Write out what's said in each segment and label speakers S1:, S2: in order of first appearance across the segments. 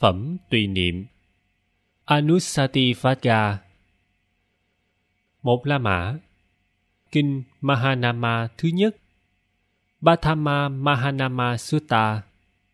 S1: Phẩm tùy niệm. Anussativagga. Một La Mã. Kinh Mahanama thứ nhất. Bhatthama Mahanama Sutta.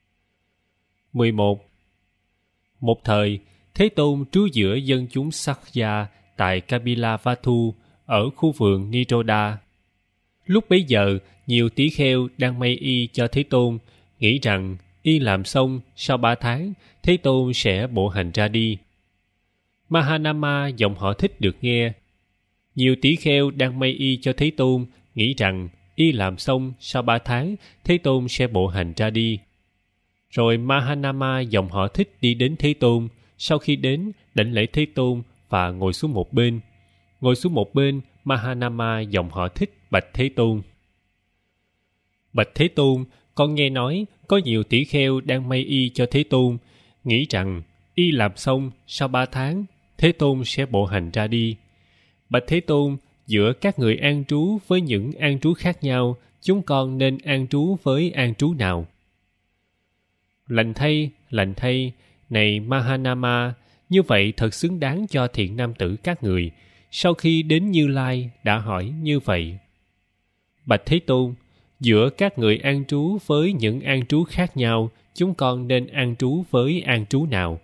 S1: 11. Một thời, Thế Tôn trú giữa dân chúng Sakya tại Kapilavatthu ở khu vườn Niroda. Lúc bấy giờ, nhiều tỷ kheo đang may y cho Thế Tôn, nghĩ rằng y làm xong sau 3 tháng, Thế Tôn sẽ bộ hành ra đi. Mahanama dòng họ Thích được nghe. Nhiều tỷ kheo đang may y cho Thế Tôn, nghĩ rằng y làm xong sau 3 tháng, Thế Tôn sẽ bộ hành ra đi. Rồi Mahanama dòng họ Thích đi đến Thế Tôn, sau khi đến, đảnh lễ Thế Tôn và ngồi xuống một bên. Ngồi xuống một bên, Mahanama dòng họ Thích bạch Thế Tôn. Bạch Thế Tôn, con nghe nói có nhiều tỷ kheo đang may y cho Thế Tôn, nghĩ rằng y làm xong sau 3 tháng, Thế Tôn sẽ bộ hành ra đi. Bạch Thế Tôn, giữa các người an trú với những an trú khác nhau, chúng con nên an trú với an trú nào? Lành thay, này Mahanama, như vậy thật xứng đáng cho thiện nam tử các người. Sau khi đến Như Lai đã hỏi như vậy. Bạch Thế Tôn, giữa các người an trú với những an trú khác nhau, chúng con nên an trú với an trú nào?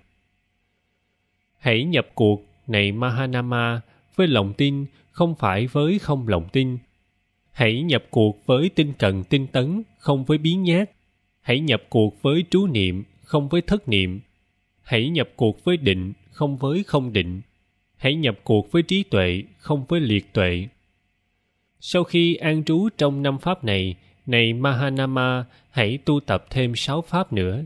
S1: Hãy nhập cuộc, này Mahanama, với lòng tin, không phải với không lòng tin. Hãy nhập cuộc với tinh cần tinh tấn, không với biếng nhác. Hãy nhập cuộc với trú niệm, không với thất niệm. Hãy nhập cuộc với định, không với không định. Hãy nhập cuộc với trí tuệ, không với liệt tuệ. Sau khi an trú trong 5 pháp này, này Mahanama, hãy tu tập thêm 6 pháp nữa.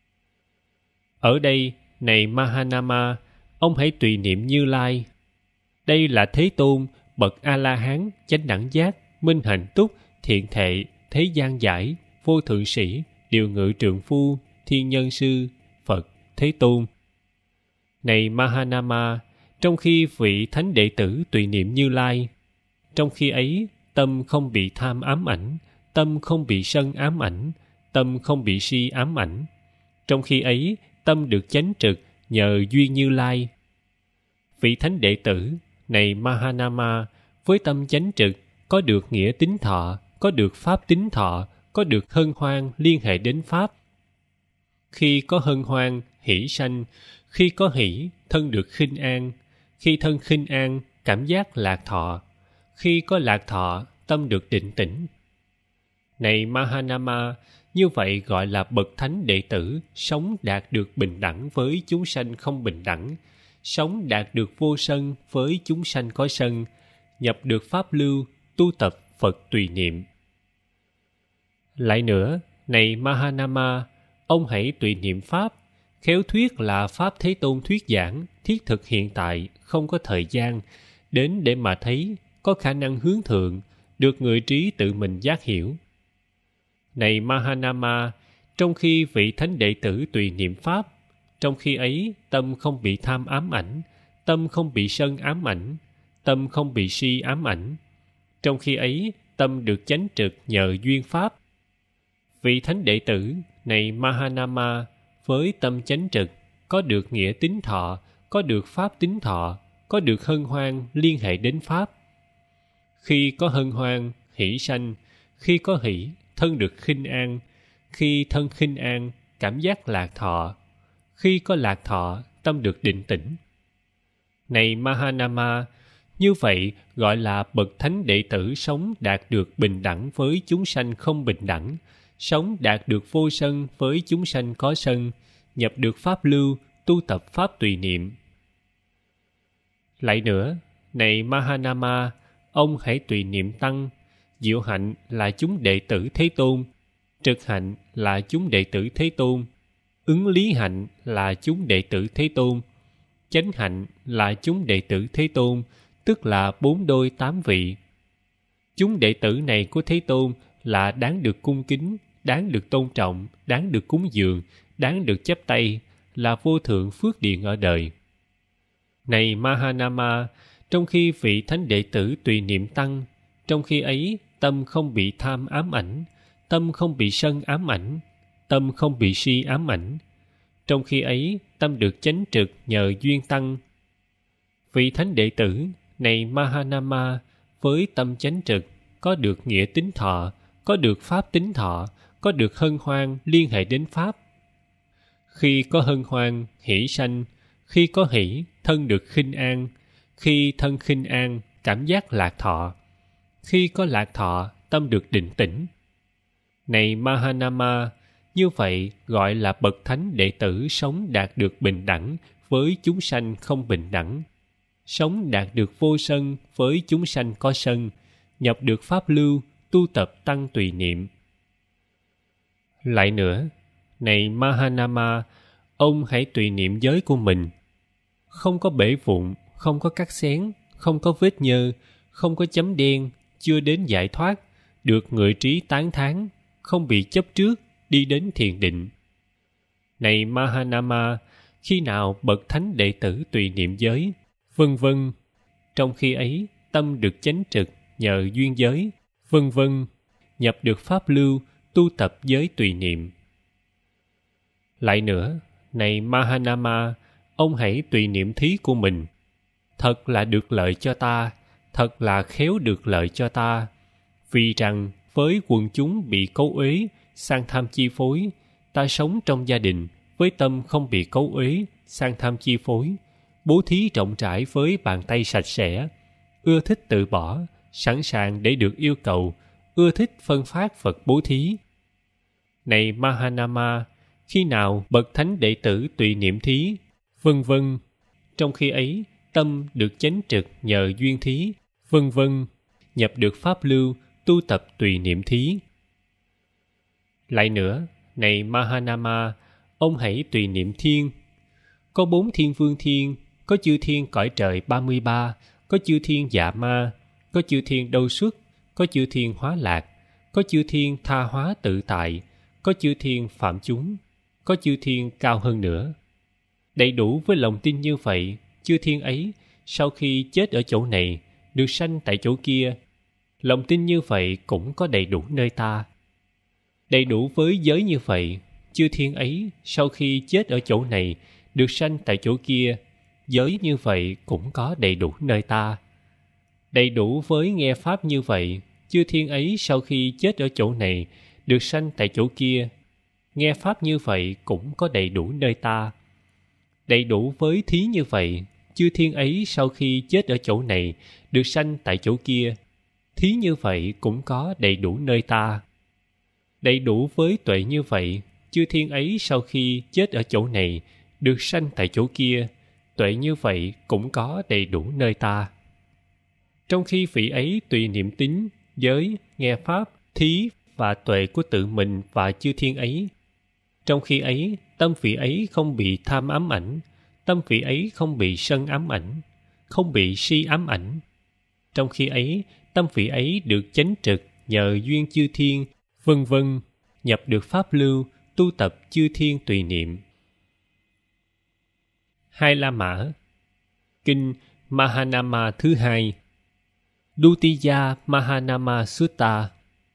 S1: Ở đây, này Mahanama, ông hãy tùy niệm Như Lai. Đây là Thế Tôn, bậc A-la-hán, chánh đẳng giác, minh hạnh túc, thiện thệ, thế gian giải, vô thượng sĩ, điều ngự trượng phu, thiên nhân sư, Phật, Thế Tôn. Này Mahanama, trong khi vị thánh đệ tử tùy niệm Như Lai, trong khi ấy tâm không bị tham ám ảnh, tâm không bị sân ám ảnh, tâm không bị si ám ảnh. Trong khi ấy tâm được chánh trực nhờ duyên Như Lai. Vị thánh đệ tử, này Mahanama, với tâm chánh trực có được nghĩa tín thọ, có được pháp tín thọ, có được hân hoan liên hệ đến pháp. Khi có hân hoan, hỷ sanh. Khi có hỷ, thân được khinh an. Khi thân khinh an, cảm giác lạc thọ. Khi có lạc thọ, tâm được định tĩnh. Này Mahanama, như vậy gọi là bậc thánh đệ tử sống đạt được bình đẳng với chúng sanh không bình đẳng, sống đạt được vô sân với chúng sanh có sân, nhập được pháp lưu, tu tập Phật tùy niệm. Lại nữa, này Mahanama, ông hãy tùy niệm pháp, khéo thuyết là pháp Thế Tôn thuyết giảng, thiết thực hiện tại, không có thời gian, đến để mà thấy, có khả năng hướng thượng, được người trí tự mình giác hiểu. Này Mahanama, trong khi vị thánh đệ tử tùy niệm pháp, trong khi ấy tâm không bị tham ám ảnh, tâm không bị sân ám ảnh, tâm không bị si ám ảnh. Trong khi ấy tâm được chánh trực nhờ duyên pháp. Vị thánh đệ tử, này Mahanama, với tâm chánh trực, có được nghĩa tín thọ, có được pháp tín thọ, có được hân hoan liên hệ đến pháp. Khi có hân hoan, hỷ sanh. Khi có hỷ, thân được khinh an. Khi thân khinh an, cảm giác lạc thọ. Khi có lạc thọ, tâm được định tĩnh. Này Mahanama, như vậy gọi là bậc thánh đệ tử sống đạt được bình đẳng với chúng sanh không bình đẳng, sống đạt được vô sân với chúng sanh có sân, nhập được pháp lưu, tu tập pháp tùy niệm. Lại nữa, này Mahanama, ông hãy tùy niệm tăng. Diệu hạnh là chúng đệ tử Thế Tôn, trực hạnh là chúng đệ tử Thế Tôn, ứng lý hạnh là chúng đệ tử Thế Tôn, chánh hạnh là chúng đệ tử Thế Tôn, tức là 4 đôi 8 vị. Chúng đệ tử này của Thế Tôn là đáng được cung kính, đáng được tôn trọng, đáng được cúng dường, đáng được chắp tay, là vô thượng phước điền ở đời. Này Mahanama, trong khi vị thánh đệ tử tùy niệm tăng, trong khi ấy tâm không bị tham ám ảnh, tâm không bị sân ám ảnh, tâm không bị si ám ảnh. Trong khi ấy, tâm được chánh trực nhờ duyên tăng. Vị thánh đệ tử này Mahanama với tâm chánh trực có được nghĩa tính thọ, có được pháp tính thọ, có được hân hoan liên hệ đến pháp. Khi có hân hoan, hỷ sanh; khi có hỷ, thân được khinh an; khi thân khinh an, cảm giác lạc thọ; khi có lạc thọ, tâm được định tĩnh. Này Mahanama, như vậy gọi là bậc thánh đệ tử sống đạt được bình đẳng với chúng sanh không bình đẳng, sống đạt được vô sân với chúng sanh có sân, nhập được pháp lưu, tu tập tăng tùy niệm. Lại nữa, này Mahanama, ông hãy tùy niệm giới của mình. Không có bể vụn, không có cắt xén, không có vết nhơ, không có chấm đen, chưa đến giải thoát, được người trí tán thán, không bị chấp trước, đi đến thiền định. Này Mahanama, khi nào bậc thánh đệ tử tùy niệm giới, vân vân, trong khi ấy tâm được chánh trực nhờ duyên giới, vân vân, nhập được pháp lưu, tu tập giới tùy niệm. Lại nữa, này Mahanama, ông hãy tùy niệm thí của mình. Thật là được lợi cho ta, thật là khéo được lợi cho ta. Vì rằng với quần chúng bị cấu uế, sang tham chi phối, ta sống trong gia đình với tâm không bị cấu uế, sang tham chi phối, bố thí rộng rãi với bàn tay sạch sẽ, ưa thích tự bỏ, sẵn sàng để được yêu cầu, ưa thích phân phát vật bố thí. Này Mahanama, khi nào bậc thánh đệ tử tùy niệm thí, vân vân, trong khi ấy tâm được chánh trực nhờ duyên thí, vân vân, nhập được pháp lưu, tu tập tùy niệm thí. Lại nữa, này Mahanama, ông hãy tùy niệm thiên. Có 4 thiên vương thiên, có chư thiên cõi trời 33, có chư thiên dạ ma, có chư thiên đâu xuất, có chư thiên hóa lạc, có chư thiên tha hóa tự tại, có chư thiên phạm chúng, có chư thiên cao hơn nữa. Đầy đủ với lòng tin như vậy, chư thiên ấy sau khi chết ở chỗ này, được sanh tại chỗ kia. Lòng tin như vậy cũng có đầy đủ nơi ta. Đầy đủ với giới như vậy, chư thiên ấy sau khi chết ở chỗ này, được sanh tại chỗ kia. Giới như vậy cũng có đầy đủ nơi ta. Đầy đủ với nghe pháp như vậy, chư thiên ấy sau khi chết ở chỗ này, được sanh tại chỗ kia. Nghe pháp như vậy cũng có đầy đủ nơi ta. Đầy đủ với thí như vậy, chư thiên ấy sau khi chết ở chỗ này, được sanh tại chỗ kia. Thí như vậy cũng có đầy đủ nơi ta. Đầy đủ với tuệ như vậy, chư thiên ấy sau khi chết ở chỗ này, được sanh tại chỗ kia. Tuệ như vậy cũng có đầy đủ nơi ta. Trong khi vị ấy tùy niệm tín, giới, nghe pháp, thí và tuệ của tự mình và chư thiên ấy. Trong khi ấy, tâm vị ấy không bị tham ám ảnh, tâm vị ấy không bị sân ám ảnh, không bị si ám ảnh. Trong khi ấy, tâm vị ấy được chánh trực nhờ duyên chư thiên, vân vân, nhập được pháp lưu, tu tập chư thiên tùy niệm. Hai La Mã. Kinh Mahanama thứ 2. Dutiya Mahanama Sutta.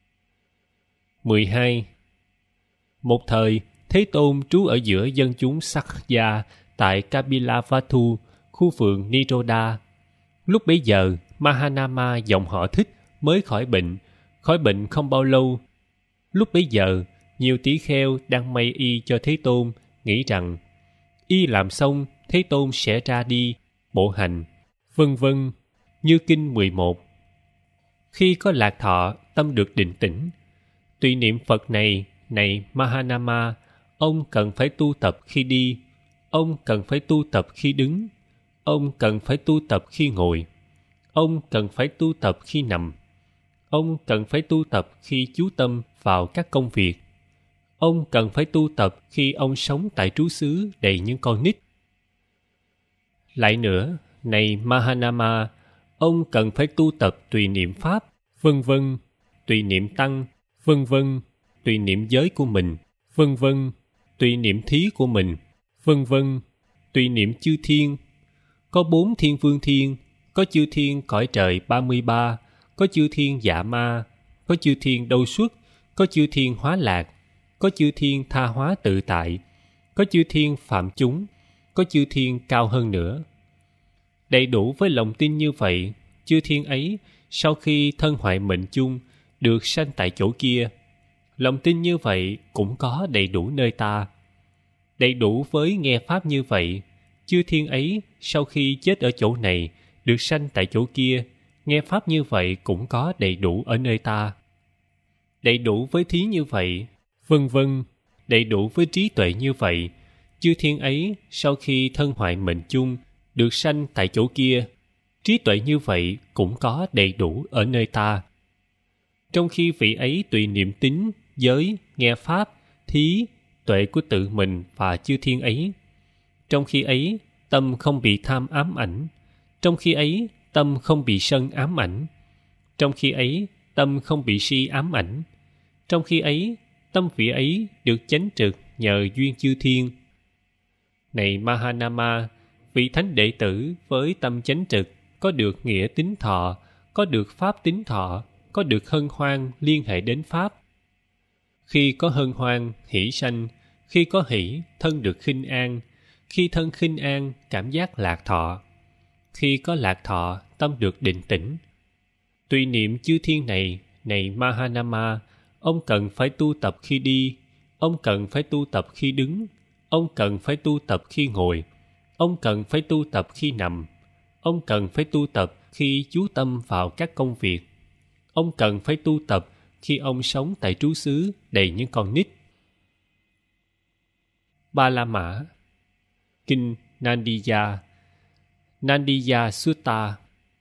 S1: 12. Một thời, Thế Tôn trú ở giữa dân chúng Sakya tại Kapilavatthu, khu vườn Niroda. Lúc bấy giờ, Mahanama dòng họ Thích mới khỏi bệnh không bao lâu. Lúc bấy giờ, nhiều tỷ kheo đang may y cho Thế Tôn, nghĩ rằng y làm xong, Thế Tôn sẽ ra đi, bộ hành, vân vân, như kinh 11. Khi có lạc thọ, tâm được định tĩnh. Tùy niệm Phật này Mahanama, ông cần phải tu tập khi đi, ông cần phải tu tập khi đứng, ông cần phải tu tập khi ngồi, ông cần phải tu tập khi nằm, ông cần phải tu tập khi chú tâm vào các công việc, ông cần phải tu tập khi ông sống tại trú xứ đầy những con nít. Lại nữa, này Mahanama, ông cần phải tu tập tùy niệm pháp, vân vân, tùy niệm tăng, vân vân, tùy niệm giới của mình, vân vân, tùy niệm thí của mình, vân vân, tùy niệm chư thiên. Có 4 thiên vương thiên, có chư thiên cõi trời 33, có chư thiên dạ ma, có chư thiên đâu xuất, có chư thiên hóa lạc, có chư thiên tha hóa tự tại, có có chư thiên phạm chúng, có chư thiên cao hơn nữa. Đầy đủ với lòng tin như vậy, chư thiên ấy sau khi thân hoại mệnh chung được sanh tại chỗ kia. Lòng tin như vậy cũng có đầy đủ nơi ta. Đầy đủ với nghe pháp như vậy, chư thiên ấy sau khi chết ở chỗ này được sanh tại chỗ kia, nghe pháp như vậy cũng có đầy đủ ở nơi ta. Đầy đủ với thí như vậy, vân vân, đầy đủ với trí tuệ như vậy, chư thiên ấy sau khi thân hoại mệnh chung được sanh tại chỗ kia, trí tuệ như vậy cũng có đầy đủ ở nơi ta. Trong khi vị ấy tùy niệm tín, giới, nghe pháp, thí, tuệ của tự mình và chư thiên ấy. Trong khi ấy, tâm không bị tham ám ảnh. Trong khi ấy, tâm không bị sân ám ảnh. Trong khi ấy, tâm không bị si ám ảnh. Trong khi ấy, tâm vị ấy được chánh trực nhờ duyên chư thiên. Này Mahanama, vị thánh đệ tử với tâm chánh trực có được nghĩa tín thọ, có được pháp tín thọ, có được hân hoan liên hệ đến pháp. Khi có hân hoan, hỷ sanh; khi có hỷ, thân được khinh an; khi thân khinh an, cảm giác lạc thọ; khi có lạc thọ, tâm được định tĩnh. Tùy niệm chư thiên này, này Mahanama, ông cần phải tu tập khi đi, ông cần phải tu tập khi đứng, ông cần phải tu tập khi ngồi, ông cần phải tu tập khi nằm, ông cần phải tu tập khi chú tâm vào các công việc, ông cần phải tu tập khi ông sống tại trú xứ đầy những con nít. Ba La Mã. Kinh Nandiya, Nandiya Sutta.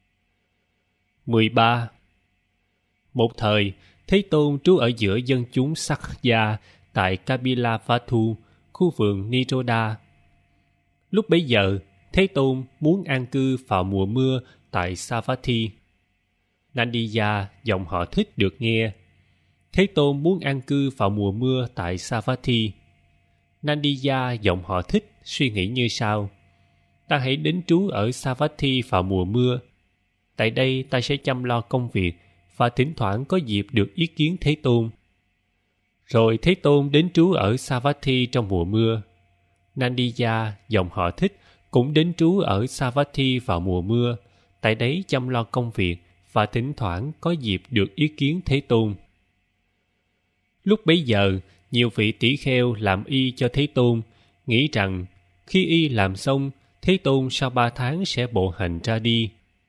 S1: 13. Một thời, Thế Tôn trú ở giữa dân chúng Sakya tại Kapilavatthu, khu vườn Niroda. Lúc bấy giờ, Thế Tôn muốn an cư vào mùa mưa tại Savatthi. Nandiya dòng họ Thích được nghe. Thế Tôn muốn an cư vào mùa mưa tại Savatthi. Nandiya dòng họ Thích suy nghĩ như sau: ta hãy đến trú ở Savatthi vào mùa mưa. Tại đây ta sẽ chăm lo công việc và thỉnh thoảng có dịp được ý kiến Thế Tôn. Rồi Thế Tôn đến trú ở Savatthi trong mùa mưa. Nandiya dòng họ Thích cũng đến trú ở Savatthi vào mùa mưa. Tại đấy chăm lo công việc và thỉnh thoảng có dịp được ý kiến Thế Tôn. Lúc bấy giờ, nhiều vị tỷ kheo làm y cho Thế Tôn, nghĩ rằng khi y làm xong, Thế Tôn sau 3 tháng sẽ bộ hành ra đi.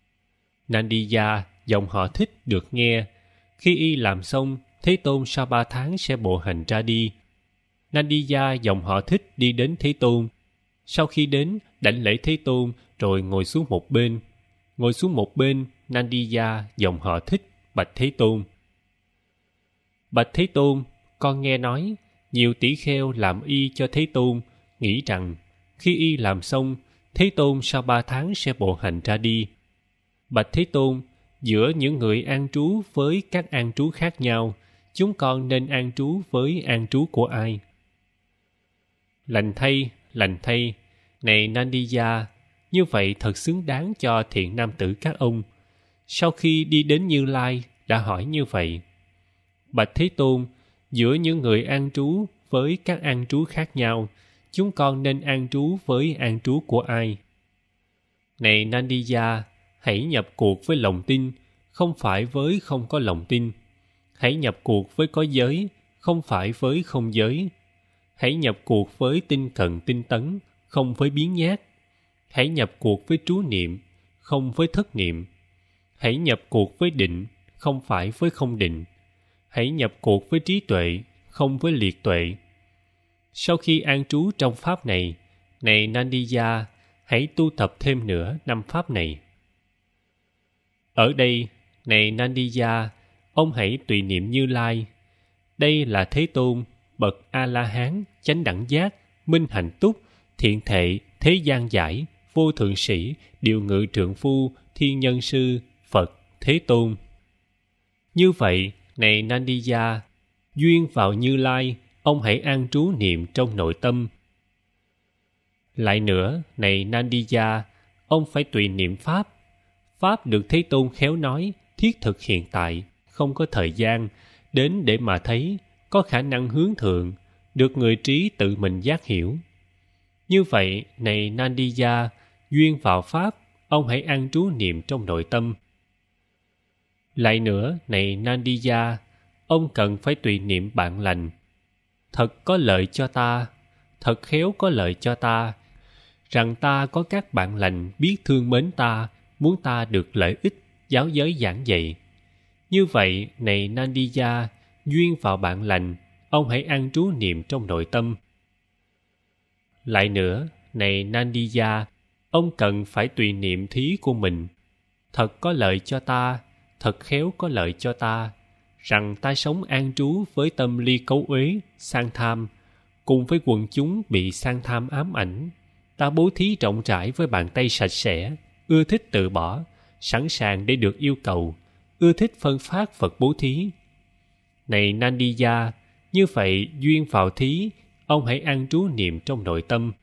S1: Nandiya dòng họ Thích được nghe. Khi y làm xong, Thế Tôn sau 3 tháng sẽ bộ hành ra đi. Nandiya dòng họ Thích đi đến Thế Tôn. Sau khi đến, đảnh lễ Thế Tôn rồi ngồi xuống một bên. Ngồi xuống một bên, Nandiya dòng họ Thích bạch Thế Tôn: bạch Thế Tôn, con nghe nói nhiều tỷ kheo làm y cho Thế Tôn, nghĩ rằng khi y làm xong, Thế Tôn sau 3 tháng sẽ bộ hành ra đi. Bạch Thế Tôn, giữa những người an trú với các an trú khác nhau, chúng con nên an trú với an trú của ai? Lành thay, này Nandiya, như vậy thật xứng đáng cho thiện nam tử các ông. Sau khi đi đến Như Lai, đã hỏi như vậy. Bạch Thế Tôn, giữa những người an trú với các an trú khác nhau, chúng con nên an trú với an trú của ai? Này Nandiya, hãy nhập cuộc với lòng tin, không phải với không có lòng tin. Hãy nhập cuộc với có giới, không phải với không giới. Hãy nhập cuộc với tinh cần tinh tấn, không với biếng nhác. Hãy nhập cuộc với trú niệm, không với thất niệm. Hãy nhập cuộc với định, không phải với không định. Hãy nhập cuộc với trí tuệ, không với liệt tuệ. Sau khi an trú trong pháp này, này Nandiya, hãy tu tập thêm nữa 5 pháp này. Ở đây, này Nandiya, ông hãy tùy niệm Như Lai. Đây là Thế Tôn, bậc A-la-hán, chánh đẳng giác, minh hạnh túc, thiện thệ, thế gian giải, vô thượng sĩ, điều ngự trượng phu, thiên nhân sư, Phật, Thế Tôn. Như vậy, này Nandiya, duyên vào Như Lai, ông hãy an trú niệm trong nội tâm. Lại nữa, này Nandiya, ông phải tùy niệm Pháp. Pháp được Thế Tôn khéo nói, thiết thực hiện tại, không có thời gian, đến để mà thấy, có khả năng hướng thượng, được người trí tự mình giác hiểu. Như vậy, này Nandiya, duyên vào Pháp, ông hãy an trú niệm trong nội tâm. Lại nữa, này Nandiya, ông cần phải tùy niệm bạn lành. Thật có lợi cho ta, thật khéo có lợi cho ta, rằng ta có các bạn lành biết thương mến ta, muốn ta được lợi ích, giáo giới giảng dạy. Như vậy, này Nandiya, duyên vào bạn lành, ông hãy an trú niệm trong nội tâm. Lại nữa, này Nandiya, ông cần phải tùy niệm thí của mình. Thật có lợi cho ta, thật khéo có lợi cho ta, rằng ta sống an trú với tâm ly cấu uế, sang tham, cùng với quần chúng bị sang tham ám ảnh. Ta bố thí rộng rãi với bàn tay sạch sẽ, ưa thích tự bỏ, sẵn sàng để được yêu cầu, ưa thích phân phát vật bố thí. Này Nandiya, như vậy duyên vào thí, ông hãy an trú niệm trong nội tâm.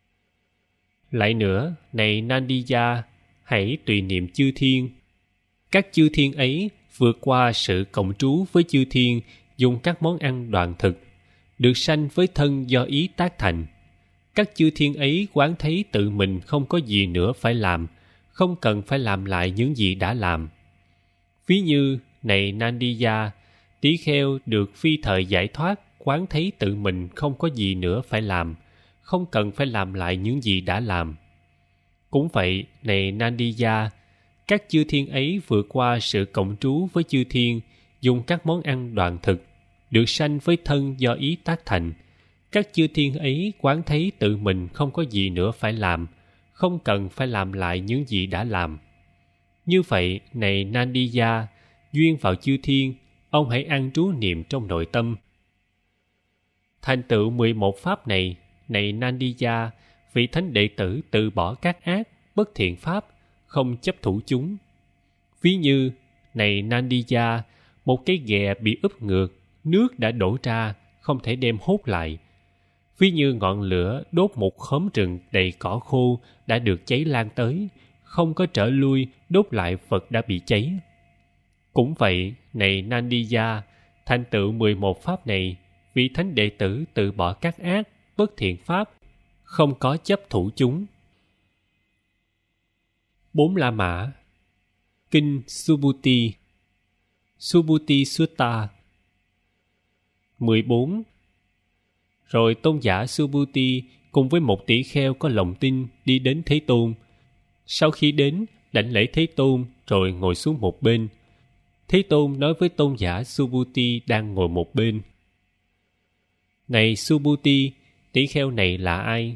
S1: Lại nữa, này Nandiya, hãy tùy niệm chư thiên. Các chư thiên ấy vượt qua sự cộng trú với chư thiên, dùng các món ăn đoàn thực, được sanh với thân do ý tác thành. Các chư thiên ấy quán thấy tự mình không có gì nữa phải làm, không cần phải làm lại những gì đã làm. Ví như, này Nandiya, tỷ kheo được phi thời giải thoát, quán thấy tự mình không có gì nữa phải làm, không cần phải làm lại những gì đã làm. Cũng vậy, này Nandiya, các chư thiên ấy vượt qua sự cộng trú với chư thiên, dùng các món ăn đoàn thực, được sanh với thân do ý tác thành. Các chư thiên ấy quán thấy tự mình không có gì nữa phải làm, không cần phải làm lại những gì đã làm. Như vậy, này Nandiya, duyên vào chư thiên, ông hãy an trú niệm trong nội tâm. Thành tựu 11 pháp này, này Nandiya, vị thánh đệ tử từ bỏ các ác, bất thiện pháp, không chấp thủ chúng. Ví như, này Nandiya, một cái ghẹ bị úp ngược, nước đã đổ ra, không thể đem hốt lại. Ví như ngọn lửa đốt một khóm rừng đầy cỏ khô đã được cháy lan tới, không có trở lui đốt lại vật đã bị cháy. Cũng vậy, này Nandiya, thành tựu 11 pháp này, vị thánh đệ tử từ bỏ các ác, bất thiện pháp, không có chấp thủ chúng. 4 La Mã. Kinh Subhuti, Subhuti Sutta. 14. Rồi tôn giả Subhuti cùng với một tỷ kheo có lòng tin đi đến Thế Tôn. Sau khi đến, đảnh lễ Thế Tôn rồi ngồi xuống một bên. Thế Tôn nói với tôn giả Subhuti đang ngồi một bên: Này Subhuti, tỷ kheo này là ai?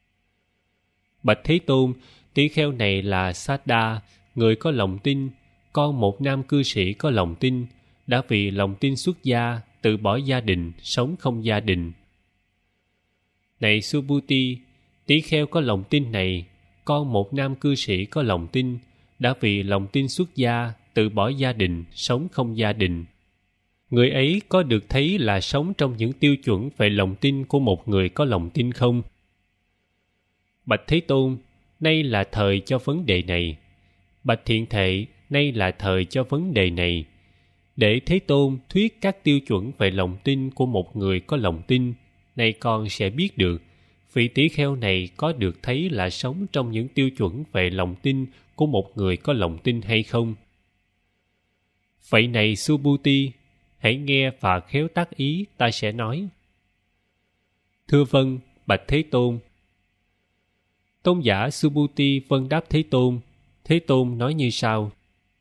S1: Bạch Thế Tôn, tỷ kheo này là Saddha, người có lòng tin, con một nam cư sĩ có lòng tin, đã vì lòng tin xuất gia, từ bỏ gia đình, sống không gia đình. Này Subhuti, tỷ kheo có lòng tin này, con một nam cư sĩ có lòng tin, đã vì lòng tin xuất gia, từ bỏ gia đình, sống không gia đình. Người ấy có được thấy là sống trong những tiêu chuẩn về lòng tin của một người có lòng tin không? Bạch Thế Tôn, nay là thời cho vấn đề này. Bạch Thiện Thệ, nay là thời cho vấn đề này. Để Thế Tôn thuyết các tiêu chuẩn về lòng tin của một người có lòng tin, nay con sẽ biết được vị tỷ kheo này có được thấy là sống trong những tiêu chuẩn về lòng tin của một người có lòng tin hay không. Vậy này Subhuti, hãy nghe và khéo tác ý ta sẽ nói. Thưa vâng, bạch Thế Tôn. Tôn giả Subhuti vâng đáp Thế Tôn. Thế Tôn nói như sau: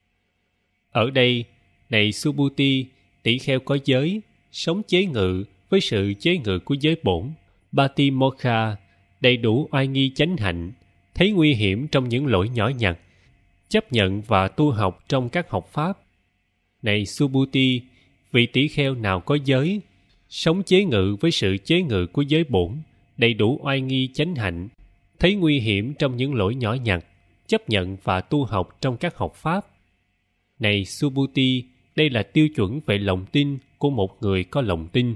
S1: Ở đây, này Subhuti, tỷ kheo có giới, sống chế ngự với sự chế ngự của giới bổn, Batimokha, đầy đủ oai nghi chánh hạnh, thấy nguy hiểm trong những lỗi nhỏ nhặt, chấp nhận và tu học trong các học pháp. Này Subhuti, vị tỷ kheo nào có giới, sống chế ngự với sự chế ngự của giới bổn, đầy đủ oai nghi chánh hạnh, thấy nguy hiểm trong những lỗi nhỏ nhặt, chấp nhận và tu học trong các học pháp. Này Subhuti, đây là tiêu chuẩn về lòng tin của một người có lòng tin.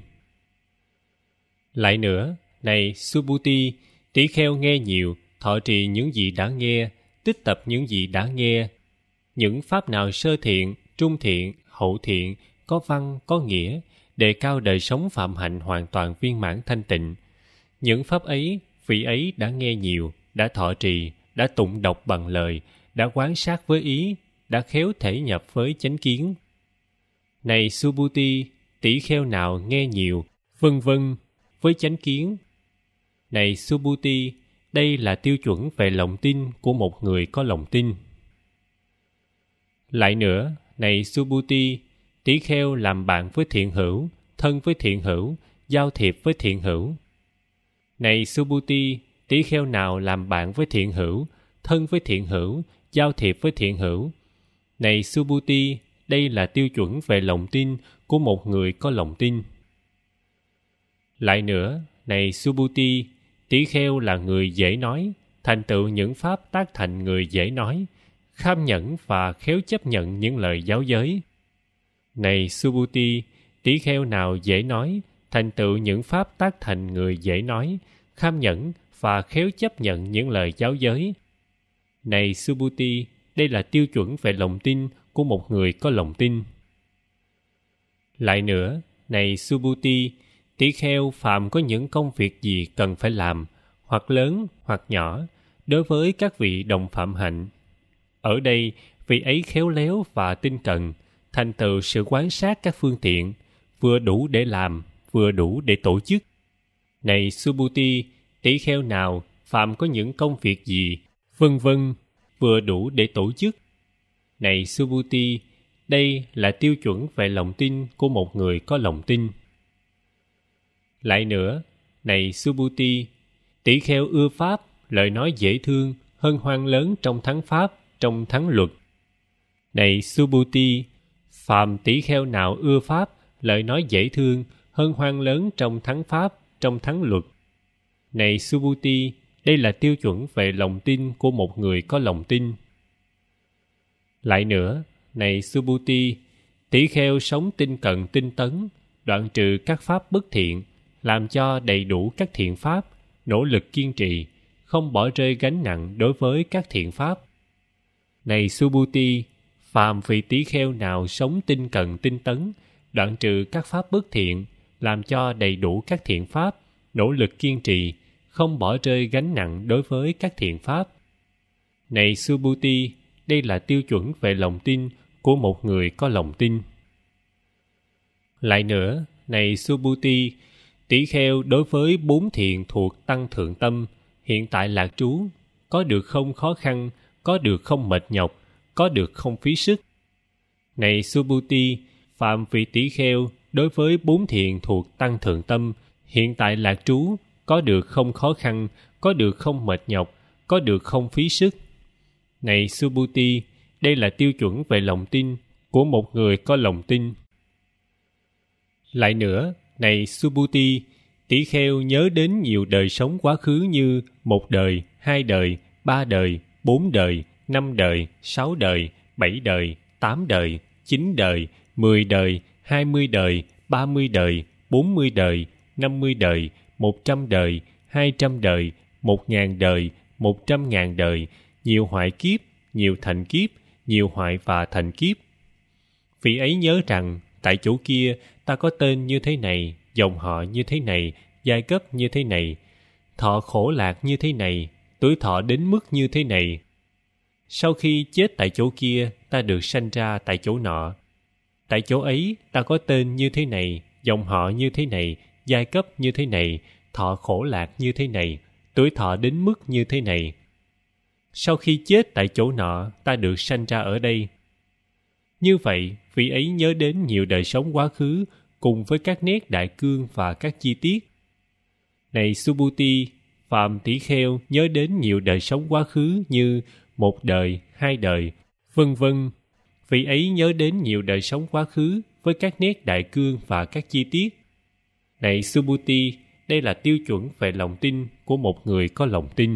S1: Lại nữa, này Subhuti, tỷ kheo nghe nhiều, thọ trì những gì đã nghe, tích tập những gì đã nghe. Những pháp nào sơ thiện, trung thiện, hậu thiện, có văn, có nghĩa, đề cao đời sống phạm hạnh hoàn toàn viên mãn thanh tịnh. Những pháp ấy, vị ấy đã nghe nhiều, đã thọ trì, đã tụng đọc bằng lời, đã quán sát với ý, đã khéo thể nhập với chánh kiến. Này Subhuti, tỷ kheo nào nghe nhiều, vân vân, với chánh kiến. Này Subhuti, đây là tiêu chuẩn về lòng tin của một người có lòng tin. Lại nữa, này Subhuti, tỷ kheo làm bạn với thiện hữu, thân với thiện hữu, giao thiệp với thiện hữu. Này Subhuti, tỷ kheo nào làm bạn với thiện hữu, thân với thiện hữu, giao thiệp với thiện hữu. Này Subhuti, đây là tiêu chuẩn về lòng tin của một người có lòng tin. Lại nữa, này Subhuti, tỷ kheo là người dễ nói, thành tựu những pháp tác thành người dễ nói, kham nhẫn và khéo chấp nhận những lời giáo giới. Này Subhuti, tỷ kheo nào dễ nói, thành tựu những pháp tác thành người dễ nói, kham nhẫn và khéo chấp nhận những lời giáo giới. Này Subhuti, đây là tiêu chuẩn về lòng tin của một người có lòng tin. Lại nữa, này Subhuti, tỷ kheo phạm có những công việc gì cần phải làm, hoặc lớn hoặc nhỏ, đối với các vị đồng phạm hạnh. Ở đây, vị ấy khéo léo và tinh cần, thành tựu sự quan sát các phương tiện, vừa đủ để làm, vừa đủ để tổ chức. Này Subhuti, tỷ kheo nào phạm có những công việc gì, vân vân, vừa đủ để tổ chức. Này Subhuti, đây là tiêu chuẩn về lòng tin của một người có lòng tin. Lại nữa, này Subhuti, tỷ kheo ưa pháp, lời nói dễ thương, hân hoan lớn trong thắng pháp, trong thắng luật. Này Subhuti, phàm tỷ kheo nào ưa pháp, lời nói dễ thương, hân hoan lớn trong thắng pháp, trong thắng luật. Này Subhuti, đây là tiêu chuẩn về lòng tin của một người có lòng tin. Lại nữa, này Subhuti, tỷ kheo sống tinh cận tinh tấn, đoạn trừ các pháp bất thiện, làm cho đầy đủ các thiện pháp, nỗ lực kiên trì, không bỏ rơi gánh nặng đối với các thiện pháp. Này Subhuti, phàm vị tỷ kheo nào sống tinh cận tinh tấn, đoạn trừ các pháp bất thiện, làm cho đầy đủ các thiện pháp, nỗ lực kiên trì, không bỏ rơi gánh nặng đối với các thiện pháp. Này Subhuti, đây là tiêu chuẩn về lòng tin của một người có lòng tin. Lại nữa, này Subhuti, tỷ kheo đối với 4 thiện thuộc tăng thượng tâm, hiện tại lạc trú, có được không khó khăn, có được không mệt nhọc, có được không phí sức. Này Subhuti, phạm vị tỷ kheo đối với 4 thiện thuộc tăng thượng tâm, hiện tại lạc trú, có được không khó khăn, có được không mệt nhọc, có được không phí sức. Này Subhuti, đây là tiêu chuẩn về lòng tin của một người có lòng tin. Lại nữa, này Subhuti, tỷ kheo nhớ đến nhiều đời sống quá khứ như 1 đời, 2 đời, 3 đời, 4 đời, 5 đời, 6 đời, 7 đời, 8 đời, 9 đời, 10 đời, 20 đời, 30 đời, 40 đời, 50 đời, 100 đời, 200 đời, 1000 đời, 100.000 đời, nhiều hoại kiếp, nhiều thành kiếp, nhiều hoại và thành kiếp. Vị ấy nhớ rằng, tại chỗ kia ta có tên như thế này, dòng họ như thế này, giai cấp như thế này, thọ khổ lạc như thế này, tuổi thọ đến mức như thế này. Sau khi chết tại chỗ kia, ta được sanh ra tại chỗ nọ. Tại chỗ ấy, ta có tên như thế này, dòng họ như thế này, giai cấp như thế này, thọ khổ lạc như thế này, tuổi thọ đến mức như thế này. Sau khi chết tại chỗ nọ, ta được sanh ra ở đây. Như vậy, vị ấy nhớ đến nhiều đời sống quá khứ cùng với các nét đại cương và các chi tiết. Này Subhuti, phạm tỷ kheo nhớ đến nhiều đời sống quá khứ như 1 đời, 2 đời, vân vân. Vị ấy nhớ đến nhiều đời sống quá khứ với các nét đại cương và các chi tiết. Này Subhuti, đây là tiêu chuẩn về lòng tin của một người có lòng tin.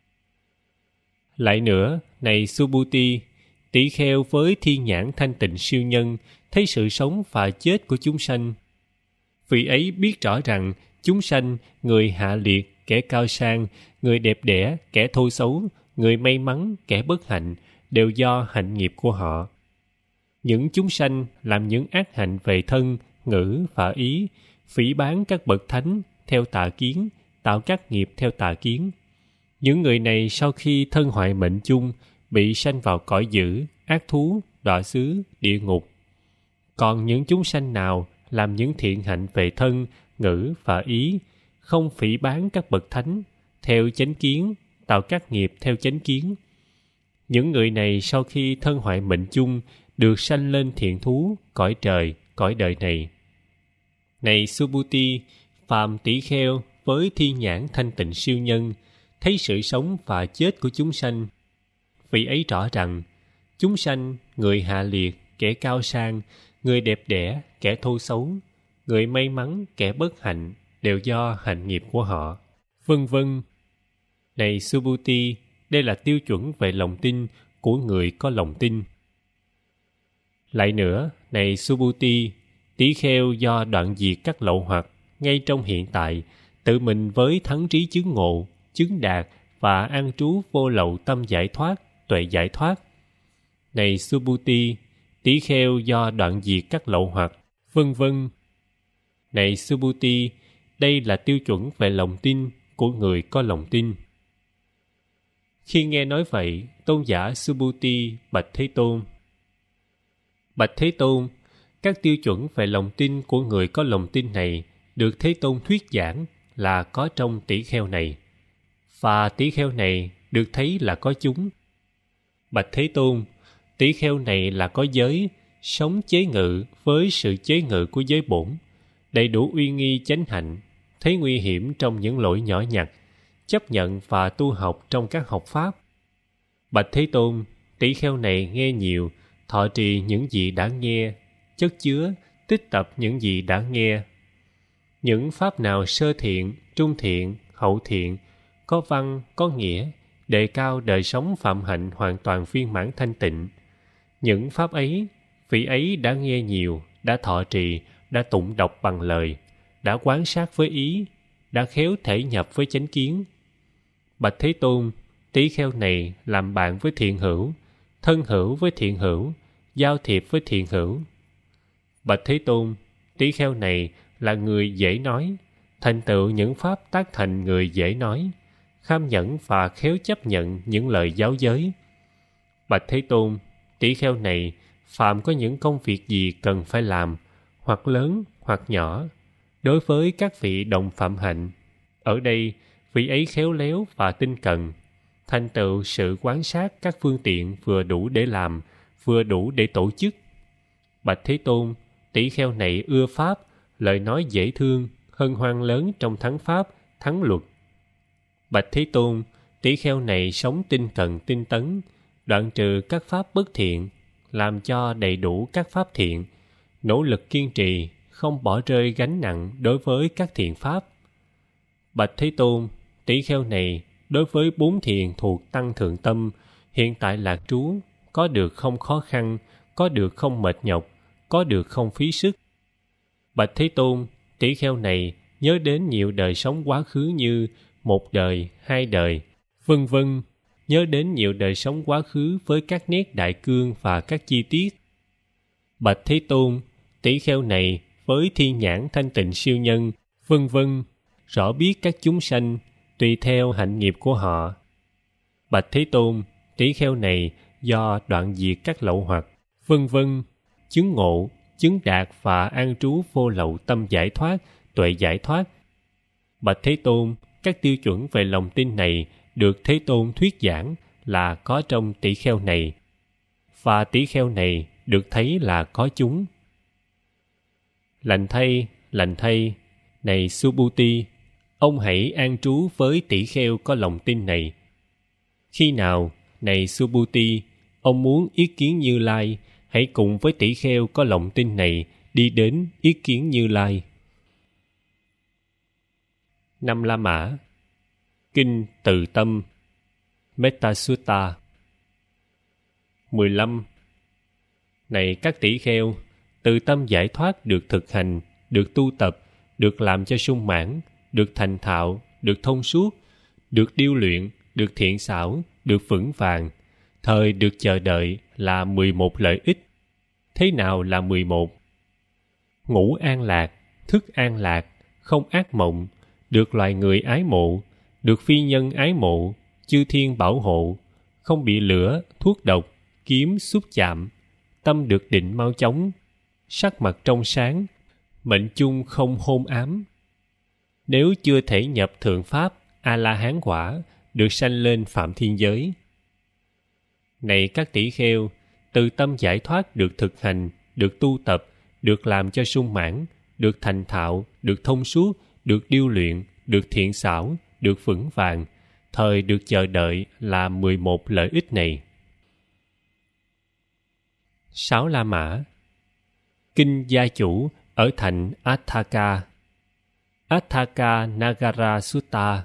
S1: Lại nữa, này Subhuti, tỷ kheo với thiên nhãn thanh tịnh siêu nhân thấy sự sống và chết của chúng sanh. Vị ấy biết rõ rằng chúng sanh, người hạ liệt, kẻ cao sang, người đẹp đẽ, kẻ thô xấu, người may mắn, kẻ bất hạnh, đều do hạnh nghiệp của họ. Những chúng sanh làm những ác hạnh về thân, ngữ và ý, phỉ báng các bậc thánh, theo tà kiến, tạo các nghiệp theo tà kiến. Những người này sau khi thân hoại mệnh chung, bị sanh vào cõi dữ, ác thú, đọa xứ, địa ngục. Còn những chúng sanh nào làm những thiện hạnh về thân, ngữ và ý, không phỉ báng các bậc thánh, theo chánh kiến, tạo các nghiệp theo chánh kiến. Những người này sau khi thân hoại mệnh chung, được sanh lên thiện thú, cõi trời, cõi đời này. Này Subhuti, phàm tỷ kheo với thiên nhãn thanh tịnh siêu nhân, thấy sự sống và chết của chúng sanh. Vị ấy rõ rằng, chúng sanh, người hạ liệt, kẻ cao sang, người đẹp đẽ, kẻ thô xấu, người may mắn, kẻ bất hạnh, đều do hạnh nghiệp của họ, vân vân. Này Subhuti, đây là tiêu chuẩn về lòng tin của người có lòng tin. Lại nữa, này Subhuti, tỷ kheo do đoạn diệt các lậu hoặc ngay trong hiện tại, tự mình với thắng trí chứng ngộ, chứng đạt và an trú vô lậu tâm giải thoát, tuệ giải thoát. Này Subhuti, tỷ kheo do đoạn diệt các lậu hoặc, vân vân. Này Subhuti, đây là tiêu chuẩn về lòng tin của người có lòng tin. Khi nghe nói vậy, tôn giả Subhuti bạch Thế Tôn: Bạch Thế Tôn, các tiêu chuẩn về lòng tin của người có lòng tin này được Thế Tôn thuyết giảng là có trong tỷ kheo này, và tỷ kheo này được thấy là có chúng. Bạch Thế Tôn, tỷ kheo này là có giới, sống chế ngự với sự chế ngự của giới bổn, đầy đủ uy nghi chánh hạnh, thấy nguy hiểm trong những lỗi nhỏ nhặt, chấp nhận và tu học trong các học pháp. Bạch Thế Tôn, tỷ kheo này nghe nhiều, thọ trì những gì đã nghe, chất chứa, tích tập những gì đã nghe. Những pháp nào sơ thiện, trung thiện, hậu thiện, có văn, có nghĩa, đề cao đời sống phạm hạnh hoàn toàn viên mãn thanh tịnh. Những pháp ấy, vị ấy đã nghe nhiều, đã thọ trì, đã tụng đọc bằng lời, đã quán sát với ý, đã khéo thể nhập với chánh kiến. Bạch Thế Tôn, tỷ kheo này làm bạn với thiện hữu, thân hữu với thiện hữu, giao thiệp với thiện hữu. Bạch Thế Tôn, tỷ kheo này là người dễ nói, thành tựu những pháp tác thành người dễ nói, kham nhẫn và khéo chấp nhận những lời giáo giới. Bạch Thế Tôn, tỷ kheo này phàm có những công việc gì cần phải làm, hoặc lớn hoặc nhỏ, đối với các vị đồng phạm hạnh, ở đây vị ấy khéo léo và tinh cận, thành tựu sự quán sát các phương tiện vừa đủ để làm, vừa đủ để tổ chức. Bạch Thế Tôn, tỷ kheo này ưa pháp, lời nói dễ thương, hân hoan lớn trong thắng pháp, thắng luật. Bạch Thế Tôn, tỷ kheo này sống tinh cần tinh tấn, đoạn trừ các pháp bất thiện, làm cho đầy đủ các pháp thiện, nỗ lực kiên trì, không bỏ rơi gánh nặng đối với các thiện pháp. Bạch Thế Tôn, tỷ kheo này đối với 4 thiền thuộc tăng thượng tâm, hiện tại lạc trú, có được không khó khăn, có được không mệt nhọc, có được không phí sức. Bạch Thế Tôn, tỷ kheo này nhớ đến nhiều đời sống quá khứ như 1 đời, 2 đời, vân vân, nhớ đến nhiều đời sống quá khứ với các nét đại cương và các chi tiết. Bạch Thế Tôn, tỷ kheo này với thiên nhãn thanh tịnh siêu nhân, vân vân, rõ biết các chúng sanh tùy theo hạnh nghiệp của họ. Bạch Thế Tôn, tỷ kheo này do đoạn diệt các lậu hoặc, vân vân, chứng ngộ, chứng đạt và an trú vô lậu tâm giải thoát, tuệ giải thoát. Bạch Thế Tôn, các tiêu chuẩn về lòng tin này được Thế Tôn thuyết giảng là có trong tỷ kheo này, và tỷ kheo này được thấy là có chúng. Lành thay, này Subhuti, ông hãy an trú với tỷ kheo có lòng tin này. Khi nào, này Subhuti, ông muốn ý kiến Như Lai, hãy cùng với tỷ kheo có lòng tin này đi đến ý kiến Như Lai. 5 La Mã. Kinh Từ Tâm, Metta Sutta. 15. Này các tỷ kheo, từ tâm giải thoát được thực hành, được tu tập, được làm cho sung mãn, được thành thạo, được thông suốt, được điêu luyện, được thiện xảo, được vững vàng, thời được chờ đợi là 11 lợi ích. Thế nào là 11? Ngủ an lạc, thức an lạc, không ác mộng, được loài người ái mộ, được phi nhân ái mộ, chư thiên bảo hộ, không bị lửa, thuốc độc, kiếm xúc chạm, tâm được định mau chóng, sắc mặt trong sáng, mệnh chung không hôn ám. Nếu chưa thể nhập thượng pháp, A-la-hán quả, được sanh lên phạm thiên giới. Này các tỷ kheo, từ tâm giải thoát được thực hành, được tu tập, được làm cho sung mãn, được thành thạo, được thông suốt, được điêu luyện, được thiện xảo, được vững vàng, thời được chờ đợi là 11 lợi ích này. 6 La Mã. Kinh Gia Chủ ở thành Atthaka. Atthaka Nagara Sutta.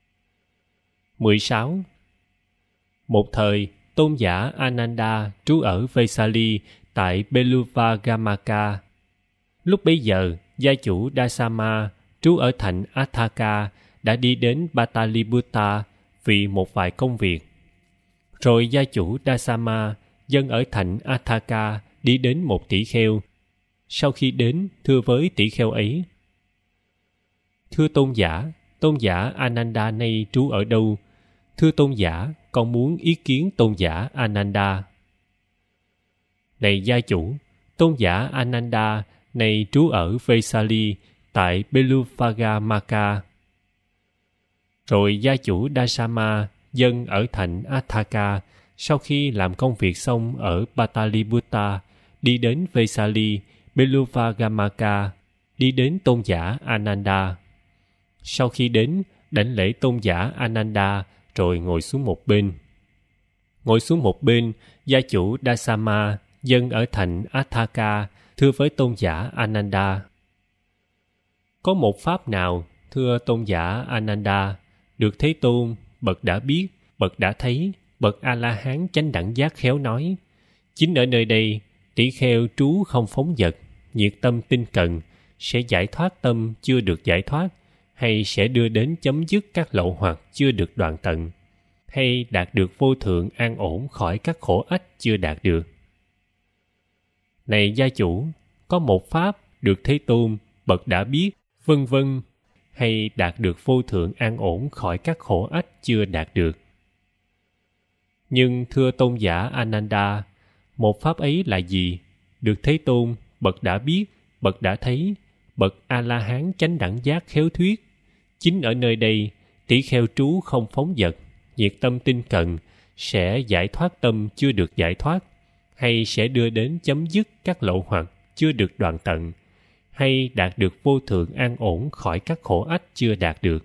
S1: 16. Một thời, tôn giả Ananda trú ở Vesali tại Beluvagamaka. Lúc bấy giờ, gia chủ Dasama trú ở thành Atthaka đã đi đến Pataliputta vì một vài công việc. Rồi gia chủ Dasama dân ở thành Atthaka đi đến một tỷ kheo. Sau khi đến, thưa với tỷ kheo ấy: Thưa tôn giả Ananda nay trú ở đâu? Thưa tôn giả, con muốn ý kiến tôn giả Ananda. Này gia chủ, tôn giả Ananda này trú ở Vesali tại Beluvagamaka. Rồi gia chủ Dasama dân ở thành Atthaka sau khi làm công việc xong ở Pataliputta đi đến Vesali, Beluvagamaka, đi đến tôn giả Ananda. Sau khi đến, đảnh lễ tôn giả Ananda rồi ngồi xuống một bên. Ngồi xuống một bên, gia chủ Dasama dân ở thành Atthaka thưa với tôn giả Ananda: Có một pháp nào, thưa tôn giả Ananda, được Thế Tôn, bậc đã biết, bậc đã thấy, bậc A-la-hán chánh đẳng giác khéo nói: Chính ở nơi đây, tỷ kheo trú không phóng dật, nhiệt tâm tinh cần, sẽ giải thoát tâm chưa được giải thoát, hay sẽ đưa đến chấm dứt các lậu hoặc chưa được đoạn tận, hay đạt được vô thượng an ổn khỏi các khổ ách chưa đạt được. Này gia chủ, có một pháp được Thế Tôn, bậc đã biết, vân vân, hay đạt được vô thượng an ổn khỏi các khổ ách chưa đạt được. Nhưng thưa tôn giả Ananda, một pháp ấy là gì? Được Thế Tôn, bậc đã biết, bậc đã thấy, bậc A-la-hán chánh đẳng giác khéo thuyết. Chính ở nơi đây, tỷ kheo trú không phóng dật, nhiệt tâm tinh cần, sẽ giải thoát tâm chưa được giải thoát, hay sẽ đưa đến chấm dứt các lậu hoặc chưa được đoạn tận, hay đạt được vô thượng an ổn khỏi các khổ ách chưa đạt được.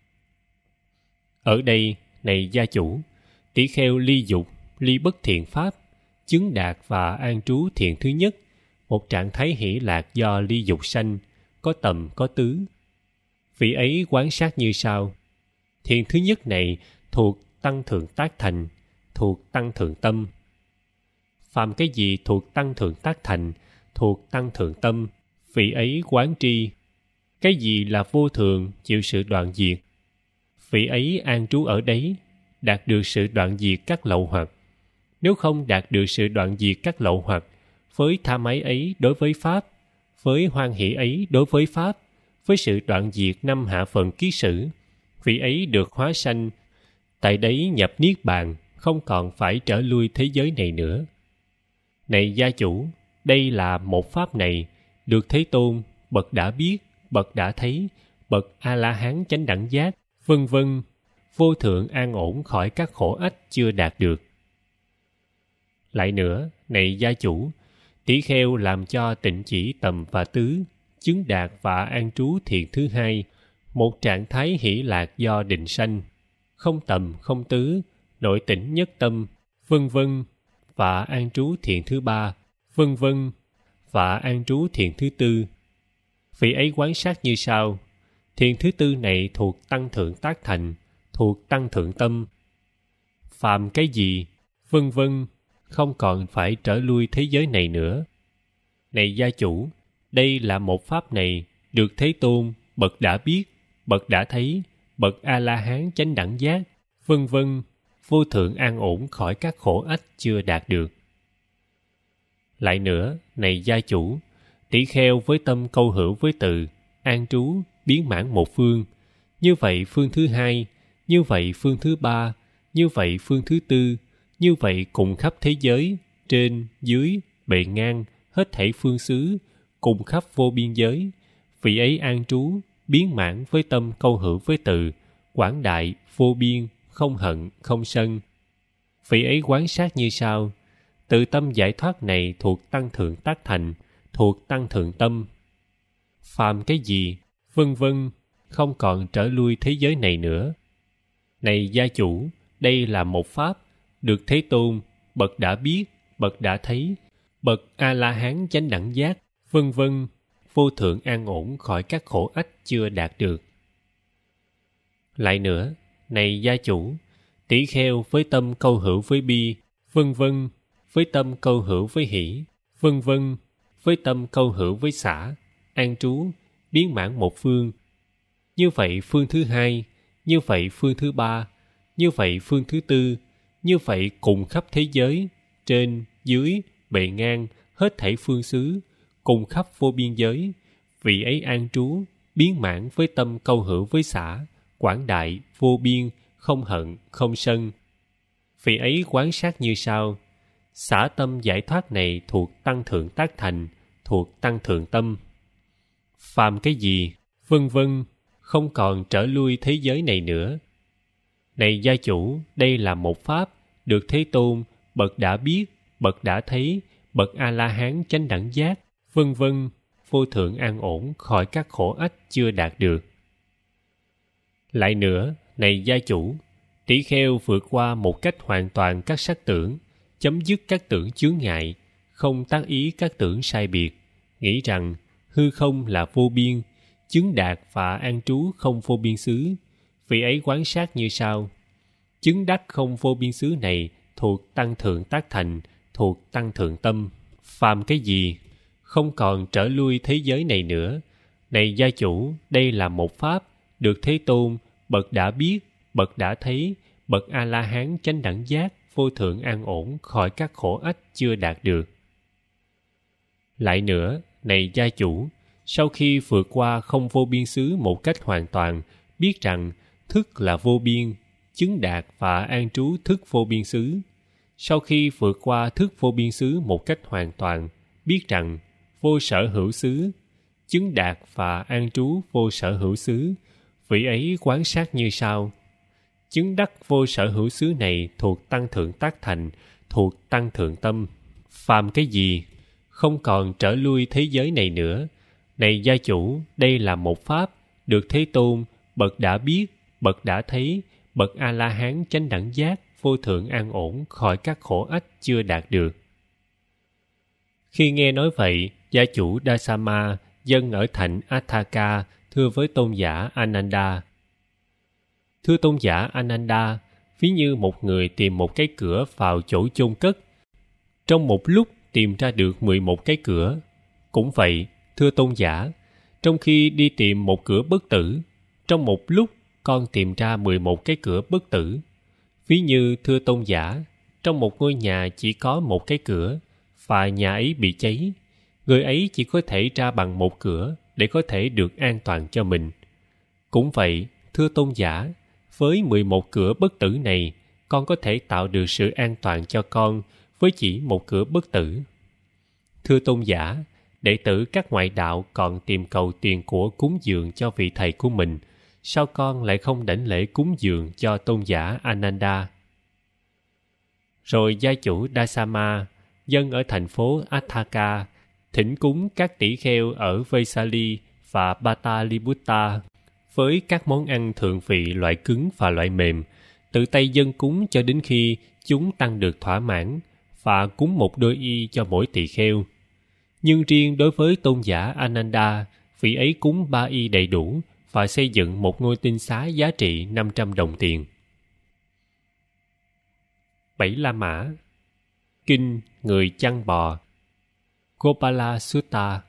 S1: Ở đây, này gia chủ, tỷ kheo ly dục, ly bất thiện pháp, chứng đạt và an trú thiện thứ nhất, một trạng thái hỷ lạc do ly dục sanh, có tầm có tứ. Vị ấy quán sát như sau: thiện thứ nhất này thuộc tăng thượng tác thành, thuộc tăng thượng tâm. Phàm cái gì thuộc tăng thượng tác thành, thuộc tăng thượng tâm, vị ấy quán tri. Cái gì là vô thường, chịu sự đoạn diệt, vị ấy an trú ở đấy, đạt được sự đoạn diệt các lậu hoặc. Nếu không đạt được sự đoạn diệt các lậu hoặc, với tham ái ấy đối với pháp, với hoan hỷ ấy đối với pháp, với sự đoạn diệt năm hạ phần kiết sử, vị ấy được hóa sanh, tại đấy nhập niết bàn, không còn phải trở lui thế giới này nữa. Này gia chủ, đây là một pháp này, được Thế Tôn, bậc đã biết, bậc đã thấy, bậc A-la-hán chánh đẳng giác, vân vân, vô thượng an ổn khỏi các khổ ách chưa đạt được. Lại nữa, này gia chủ, tỷ kheo làm cho tịnh chỉ tầm và tứ, chứng đạt và an trú thiện thứ hai, một trạng thái hỷ lạc do định sanh, không tầm không tứ, nội tỉnh nhất tâm, vân vân, và an trú thiện thứ ba, vân vân, và an trú thiện thứ tư. Vị ấy quán sát như sau: thiện thứ tư này thuộc tăng thượng tác thành, thuộc tăng thượng tâm. Phàm cái gì, vân vân, không còn phải trở lui thế giới này nữa. Này gia chủ, đây là một pháp này, được Thế Tôn, bậc đã biết, bậc đã thấy, bậc A-la-hán chánh đẳng giác, vân vân, vô thượng an ổn khỏi các khổ ách chưa đạt được. Lại nữa, này gia chủ, tỷ kheo với tâm câu hữu với từ, an trú, biến mãn một phương, như vậy phương thứ hai, như vậy phương thứ ba, như vậy phương thứ tư, như vậy cùng khắp thế giới, trên, dưới, bề ngang, hết thảy phương xứ, cùng khắp vô biên giới. Vị ấy an trú, biến mãn với tâm câu hữu với từ, quảng đại, vô biên, không hận, không sân. Vị ấy quán sát như sau: tự tâm giải thoát này thuộc tăng thượng tác thành, thuộc tăng thượng tâm. Phàm cái gì, vân vân, không còn trở lui thế giới này nữa. Này gia chủ, đây là một pháp, được Thế Tôn, bậc đã biết, bậc đã thấy, bậc A-la-hán chánh đẳng giác, vân vân, vô thượng an ổn khỏi các khổ ách chưa đạt được. Lại nữa, này gia chủ, tỷ kheo với tâm câu hữu với bi, vân vân, với tâm câu hữu với hỷ, vân vân, với tâm câu hữu với xả, an trú, biến mãn một phương. Như vậy phương thứ hai, như vậy phương thứ ba, như vậy phương thứ tư, như vậy cùng khắp thế giới, trên, dưới, bề ngang, hết thảy phương xứ, cùng khắp vô biên giới. Vị ấy an trú, biến mãn với tâm câu hữu với xả, quảng đại, vô biên, không hận, không sân. Vị ấy quán sát như sau: xả tâm giải thoát này thuộc tăng thượng tác thành, thuộc tăng thượng tâm. Phàm cái gì, vân vân, không còn trở lui thế giới này nữa. Này gia chủ, đây là một pháp, được Thế Tôn, bậc đã biết, bậc đã thấy, bậc A-la-hán chánh đẳng giác, vân vân, vô thượng an ổn khỏi các khổ ách chưa đạt được. Lại nữa, này gia chủ, tỷ kheo vượt qua một cách hoàn toàn các sắc tưởng, chấm dứt các tưởng chướng ngại, không tác ý các tưởng sai biệt, nghĩ rằng hư không là vô biên, chứng đạt và an trú không vô biên xứ. Vị ấy quán sát như sau: chứng đắc không vô biên xứ này thuộc tăng thượng tác thành, thuộc tăng thượng tâm. Phàm cái gì, không còn trở lui thế giới này nữa. Này gia chủ, đây là một pháp, được Thế Tôn, bậc đã biết, bậc đã thấy, bậc A-la-hán chánh đẳng giác, vô thượng an ổn khỏi các khổ ách chưa đạt được. Lại nữa, này gia chủ, sau khi vượt qua không vô biên xứ một cách hoàn toàn, biết rằng thức là vô biên, chứng đạt và an trú thức vô biên xứ. Sau khi vượt qua thức vô biên xứ một cách hoàn toàn, biết rằng vô sở hữu xứ, chứng đạt và an trú vô sở hữu xứ. Vị ấy quán sát như sau: chứng đắc vô sở hữu xứ này thuộc tăng thượng tác thành, thuộc tăng thượng tâm. Phàm cái gì, không còn trở lui thế giới này nữa. Này gia chủ, đây là một pháp, được Thế Tôn, bậc đã biết, bậc đã thấy, bậc A-la-hán chánh đẳng giác, vô thượng an ổn khỏi các khổ ách chưa đạt được. Khi nghe nói vậy, gia chủ Dasama, dân ở thành Athaka, thưa với tôn giả Ananda: thưa tôn giả Ananda, ví như một người tìm một cái cửa vào chỗ chôn cất, trong một lúc tìm ra được 11 cái cửa. Cũng vậy, thưa tôn giả, trong khi đi tìm một cửa bất tử, trong một lúc con tìm ra 11 cái cửa bất tử. Ví như, thưa tôn giả, trong một ngôi nhà chỉ có một cái cửa, và nhà ấy bị cháy, người ấy chỉ có thể ra bằng một cửa để có thể được an toàn cho mình. Cũng vậy, thưa tôn giả, với 11 cửa bất tử này, con có thể tạo được sự an toàn cho con với chỉ một cửa bất tử. Thưa tôn giả, đệ tử các ngoại đạo còn tìm cầu tiền của cúng dường cho vị thầy của mình, sao con lại không đảnh lễ cúng dường cho tôn giả Ananda? Rồi gia chủ Dasama, dân ở thành phố Athaka, thỉnh cúng các tỷ kheo ở Vesali và Pataliputta với các món ăn thượng vị loại cứng và loại mềm, tự tay dâng cúng cho đến khi chúng tăng được thỏa mãn, và cúng một đôi y cho mỗi tỳ kheo. Nhưng riêng đối với tôn giả Ananda, vị ấy cúng 3 y đầy đủ và xây dựng một ngôi tinh xá giá trị 500 đồng tiền. 7 La Mã. Kinh Người chăn bò. Gopala Sutta.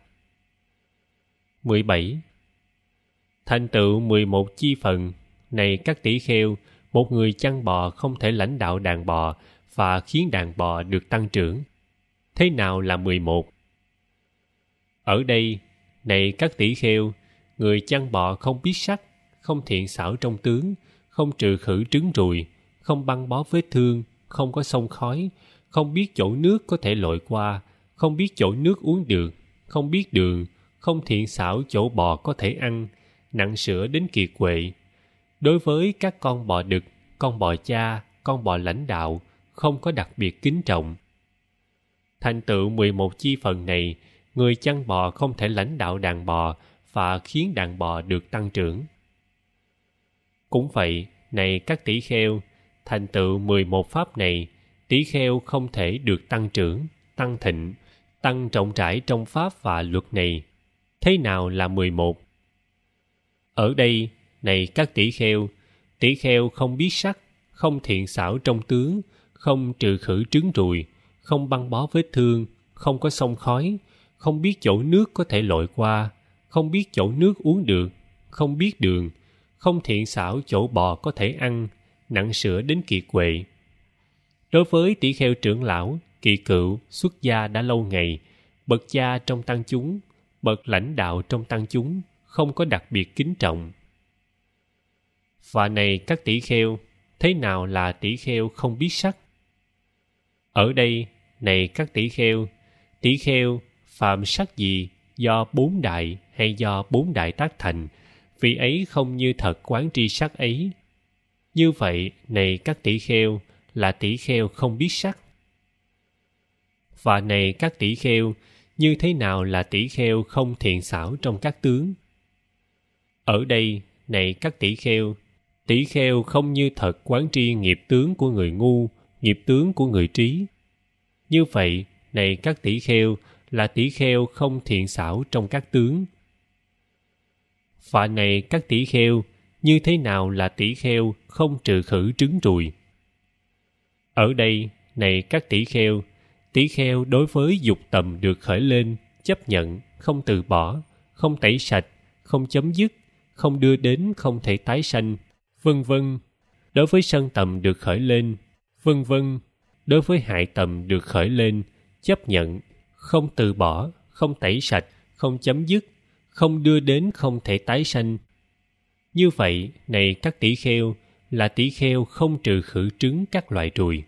S1: 17. Thành tựu 11 chi phần. Này các tỷ kheo, một người chăn bò không thể lãnh đạo đàn bò và khiến đàn bò được tăng trưởng. Thế nào là 11? Ở đây, này các tỷ kheo, người chăn bò không biết sắc, không thiện xảo trong tướng, không trừ khử trứng ruồi, không băng bó vết thương, không có xông khói, không biết chỗ nước có thể lội qua, không biết chỗ nước uống được, không biết đường, không thiện xảo chỗ bò có thể ăn, nặng sữa đến kiệt quệ. Đối với các con bò đực, con bò cha, con bò lãnh đạo, không có đặc biệt kính trọng. Thành tựu 11 chi phần này, người chăn bò không thể lãnh đạo đàn bò và khiến đàn bò được tăng trưởng. Cũng vậy, này các tỷ kheo, thành tựu 11 pháp này, tỷ kheo không thể được tăng trưởng, tăng thịnh, tăng rộng rãi trong pháp và luật này. Thế nào là 11? Ở đây, này các tỷ kheo không biết sắc, không thiện xảo trong tướng, không trừ khử trứng ruồi, không băng bó vết thương, không có xông khói, không biết chỗ nước có thể lội qua, không biết chỗ nước uống được, không biết đường, không thiện xảo chỗ bò có thể ăn, nặng sữa đến kiệt quệ. Đối với tỷ kheo trưởng lão, kỳ cựu, xuất gia đã lâu ngày, bậc cha trong tăng chúng, bậc lãnh đạo trong tăng chúng, không có đặc biệt kính trọng. Và này các tỷ kheo, thế nào là tỷ kheo không biết sắc? Ở đây, này các tỷ kheo phạm sắc gì do 4 đại hay do 4 đại tác thành, vì ấy không như thật quán tri sắc ấy. Như vậy, này các tỷ kheo, là tỷ kheo không biết sắc. Và này các tỷ kheo, như thế nào là tỷ kheo không thiện xảo trong các tướng? Ở đây, này các tỷ kheo không như thật quán tri nghiệp tướng của người ngu, nghiệp tướng của người trí. Như vậy, này các tỷ kheo, là tỷ kheo không thiện xảo trong các tướng. Và này các tỷ kheo, như thế nào là tỷ kheo không trừ khử trứng ruồi? Ở đây, này các tỷ kheo đối với dục tầm được khởi lên, chấp nhận, không từ bỏ, không tẩy sạch, không chấm dứt, không đưa đến không thể tái sanh, vân vân. Đối với sân tầm được khởi lên, vân vân. Đối với hại tầm được khởi lên, chấp nhận, không từ bỏ, không tẩy sạch, không chấm dứt, không đưa đến không thể tái sanh. Như vậy, này các tỷ kheo, là tỷ kheo không trừ khử trứng các loại ruồi.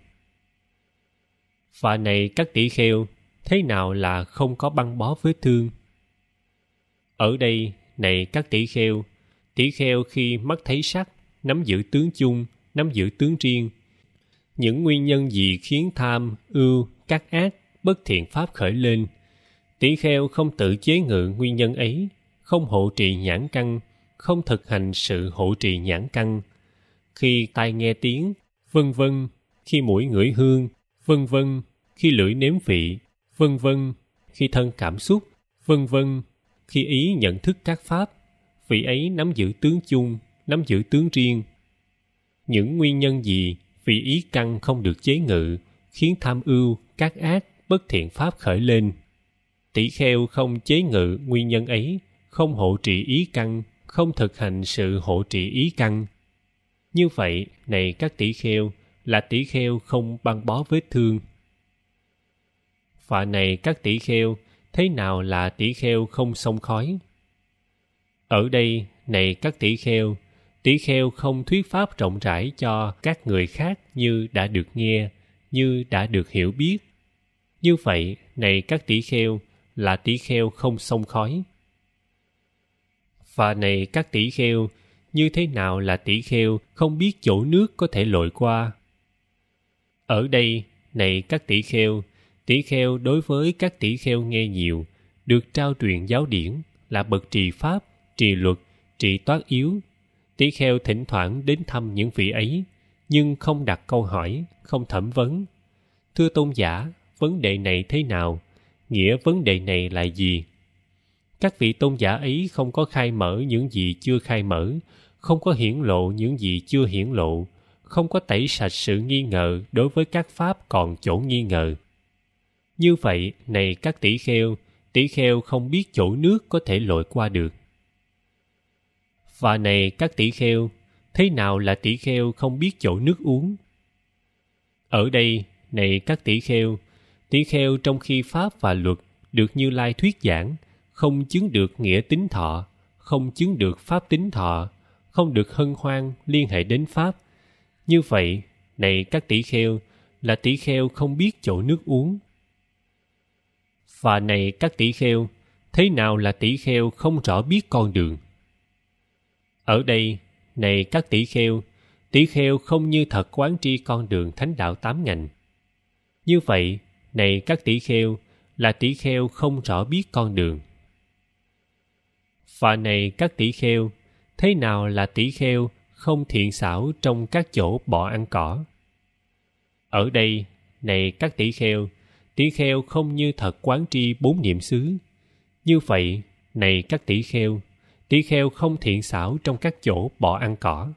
S1: Và này các tỷ kheo, thế nào là không có băng bó vết thương? Ở đây, này các tỷ kheo khi mắt thấy sắc, nắm giữ tướng chung, nắm giữ tướng riêng. Những nguyên nhân gì khiến tham, ưu, các ác, bất thiện pháp khởi lên? Tỷ kheo không tự chế ngự nguyên nhân ấy, không hộ trì nhãn căn, không thực hành sự hộ trì nhãn căn. Khi tai nghe tiếng, vân vân, khi mũi ngửi hương, vân vân, khi lưỡi nếm vị, vân vân, khi thân cảm xúc, vân vân, khi ý nhận thức các pháp, vị ấy nắm giữ tướng chung, nắm giữ tướng riêng. Những nguyên nhân gì vì ý căn không được chế ngự, khiến tham ưu, các ác, bất thiện pháp khởi lên? Tỷ kheo không chế ngự nguyên nhân ấy, không hộ trì ý căn, không thực hành sự hộ trì ý căn. Như vậy, này các tỷ kheo, là tỷ kheo không băng bó vết thương. Và này các tỷ kheo, thế nào là tỷ kheo không xông khói? Ở đây, này các tỷ kheo không thuyết pháp rộng rãi cho các người khác như đã được nghe, như đã được hiểu biết. Như vậy, này các tỷ kheo, là tỷ kheo không xông khói. Và này các tỷ kheo, như thế nào là tỷ kheo không biết chỗ nước có thể lội qua? Ở đây, này các tỷ kheo đối với các tỷ kheo nghe nhiều, được trao truyền giáo điển, là bậc trì pháp, trì luật, trì toát yếu. Tỷ kheo thỉnh thoảng đến thăm những vị ấy, nhưng không đặt câu hỏi, không thẩm vấn. Thưa tôn giả, vấn đề này thế nào? Nghĩa vấn đề này là gì? Các vị tôn giả ấy không có khai mở những gì chưa khai mở, không có hiển lộ những gì chưa hiển lộ, không có tẩy sạch sự nghi ngờ đối với các pháp còn chỗ nghi ngờ. Như vậy, này các tỷ kheo không biết chỗ nước có thể lội qua được. Và này các tỷ kheo, thế nào là tỷ kheo không biết chỗ nước uống? Ở đây, này các tỷ kheo trong khi pháp và luật được Như Lai thuyết giảng, không chứng được nghĩa tín thọ, không chứng được pháp tín thọ, không được hân hoan liên hệ đến pháp. Như vậy, này các tỷ kheo, là tỷ kheo không biết chỗ nước uống. Và này các tỷ kheo, thế nào là tỷ kheo không rõ biết con đường? Ở đây, này các tỷ kheo không như thật quán tri con đường thánh đạo 8 ngành. Như vậy, này các tỷ kheo, là tỷ kheo không rõ biết con đường. Và này các tỷ kheo, thế nào là tỷ kheo không thiện xảo trong các chỗ bọ ăn cỏ? Ở đây, này các tỷ kheo không như thật quán tri 4 niệm xứ. Như vậy, này các tỷ kheo không thiện xảo trong các chỗ bọ ăn cỏ.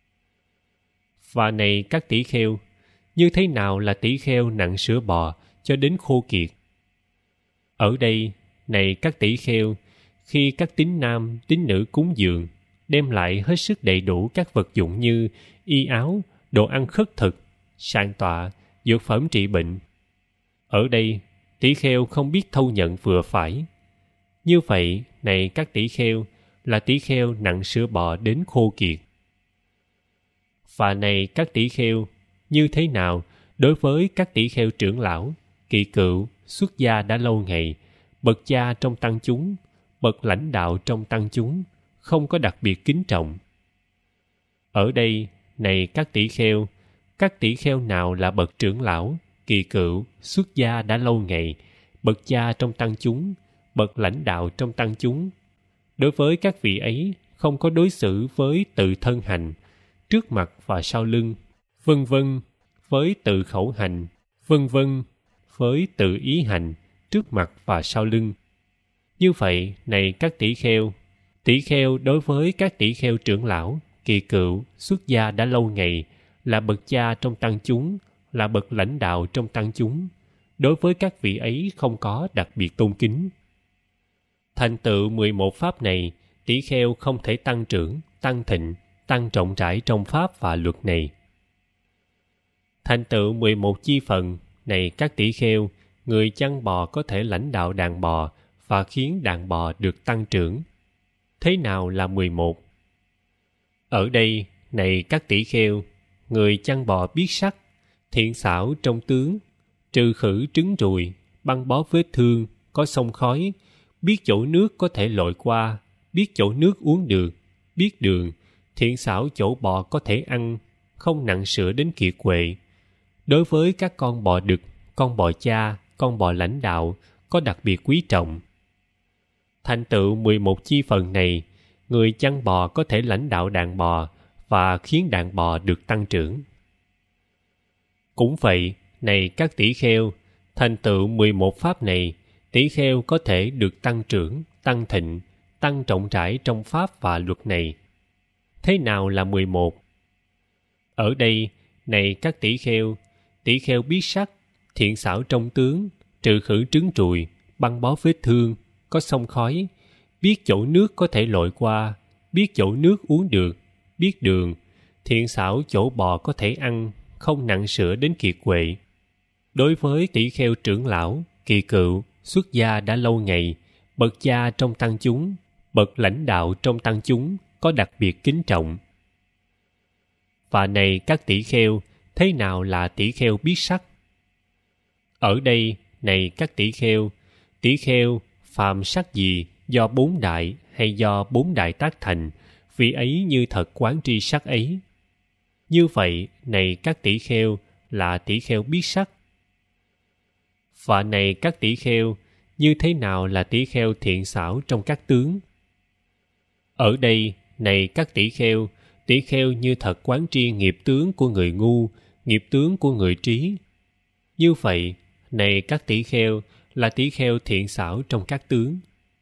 S1: Và này các tỷ kheo, như thế nào là tỷ kheo nặng sữa bò cho đến khô kiệt? Ở đây, này các tỷ kheo, khi các tín nam, tín nữ cúng dường, đem lại hết sức đầy đủ các vật dụng như y áo, đồ ăn khất thực, sàn tọa, dược phẩm trị bệnh. Ở đây, tỷ kheo không biết thâu nhận vừa phải. Như vậy, này các tỷ kheo, là tỷ kheo nặng sữa bò đến khô kiệt. Và này các tỷ kheo, như thế nào đối với các tỷ kheo trưởng lão, kỳ cựu, xuất gia đã lâu ngày, bậc cha trong tăng chúng, bậc lãnh đạo trong tăng chúng, không có đặc biệt kính trọng? Ở đây, này các tỷ kheo nào là bậc trưởng lão, kỳ cựu, xuất gia đã lâu ngày, bậc cha trong tăng chúng, bậc lãnh đạo trong tăng chúng, đối với các vị ấy không có đối xử với tự thân hành, trước mặt và sau lưng, vân vân, với tự khẩu hành, vân vân, với tự ý hành, trước mặt và sau lưng. Như vậy, này các tỷ kheo đối với các tỷ kheo trưởng lão, kỳ cựu, xuất gia đã lâu ngày, là bậc cha trong tăng chúng, là bậc lãnh đạo trong tăng chúng, đối với các vị ấy không có đặc biệt tôn kính. Thành tựu 11 pháp này, tỷ kheo không thể tăng trưởng, tăng thịnh, tăng rộng rãi trong pháp và luật này. Thành tựu 11 chi phần này các tỷ kheo, người chăn bò có thể lãnh đạo đàn bò và khiến đàn bò được tăng trưởng. Thế nào là 11? Ở đây, này các tỷ kheo, người chăn bò biết sắc, thiện xảo trong tướng, trừ khử trứng ruồi, băng bó vết thương, có xông khói, biết chỗ nước có thể lội qua, biết chỗ nước uống được, biết đường, thiện xảo chỗ bò có thể ăn, không nặng sữa đến kiệt quệ. Đối với các con bò đực, con bò cha, con bò lãnh đạo, có đặc biệt quý trọng. Thành tựu 11 chi phần này, người chăn bò có thể lãnh đạo đàn bò và khiến đàn bò được tăng trưởng. Cũng vậy, này các tỷ kheo, thành tựu 11 pháp này, tỷ kheo có thể được tăng trưởng, tăng thịnh, tăng rộng rãi trong pháp và luật này. Thế nào là 11? Ở đây, này các tỷ kheo biết sắc, thiện xảo trong tướng, trừ khử trứng ruồi, băng bó vết thương, có xông khói, biết chỗ nước có thể lội qua, biết chỗ nước uống được, biết đường, thiện xảo chỗ bò có thể ăn, không nặng sữa đến kiệt quệ. Đối với tỷ kheo trưởng lão, kỳ cựu, xuất gia đã lâu ngày, bậc cha trong tăng chúng, bậc lãnh đạo trong tăng chúng, có đặc biệt kính trọng. Và này các tỷ kheo, thế nào là tỷ kheo biết sắc? Ở đây, này các tỷ kheo phàm sắc gì do 4 đại hay do 4 đại tác thành, vì ấy như thật quán tri sắc ấy. Như vậy, này các tỷ kheo, là tỷ kheo biết sắc. Và này các tỷ kheo, như thế nào là tỷ kheo thiện xảo trong các tướng? Ở đây, này các tỷ kheo như thật quán tri nghiệp tướng của người ngu, nghiệp tướng của người trí. Như vậy, này các tỷ kheo, là tỷ kheo thiện xảo trong các tướng.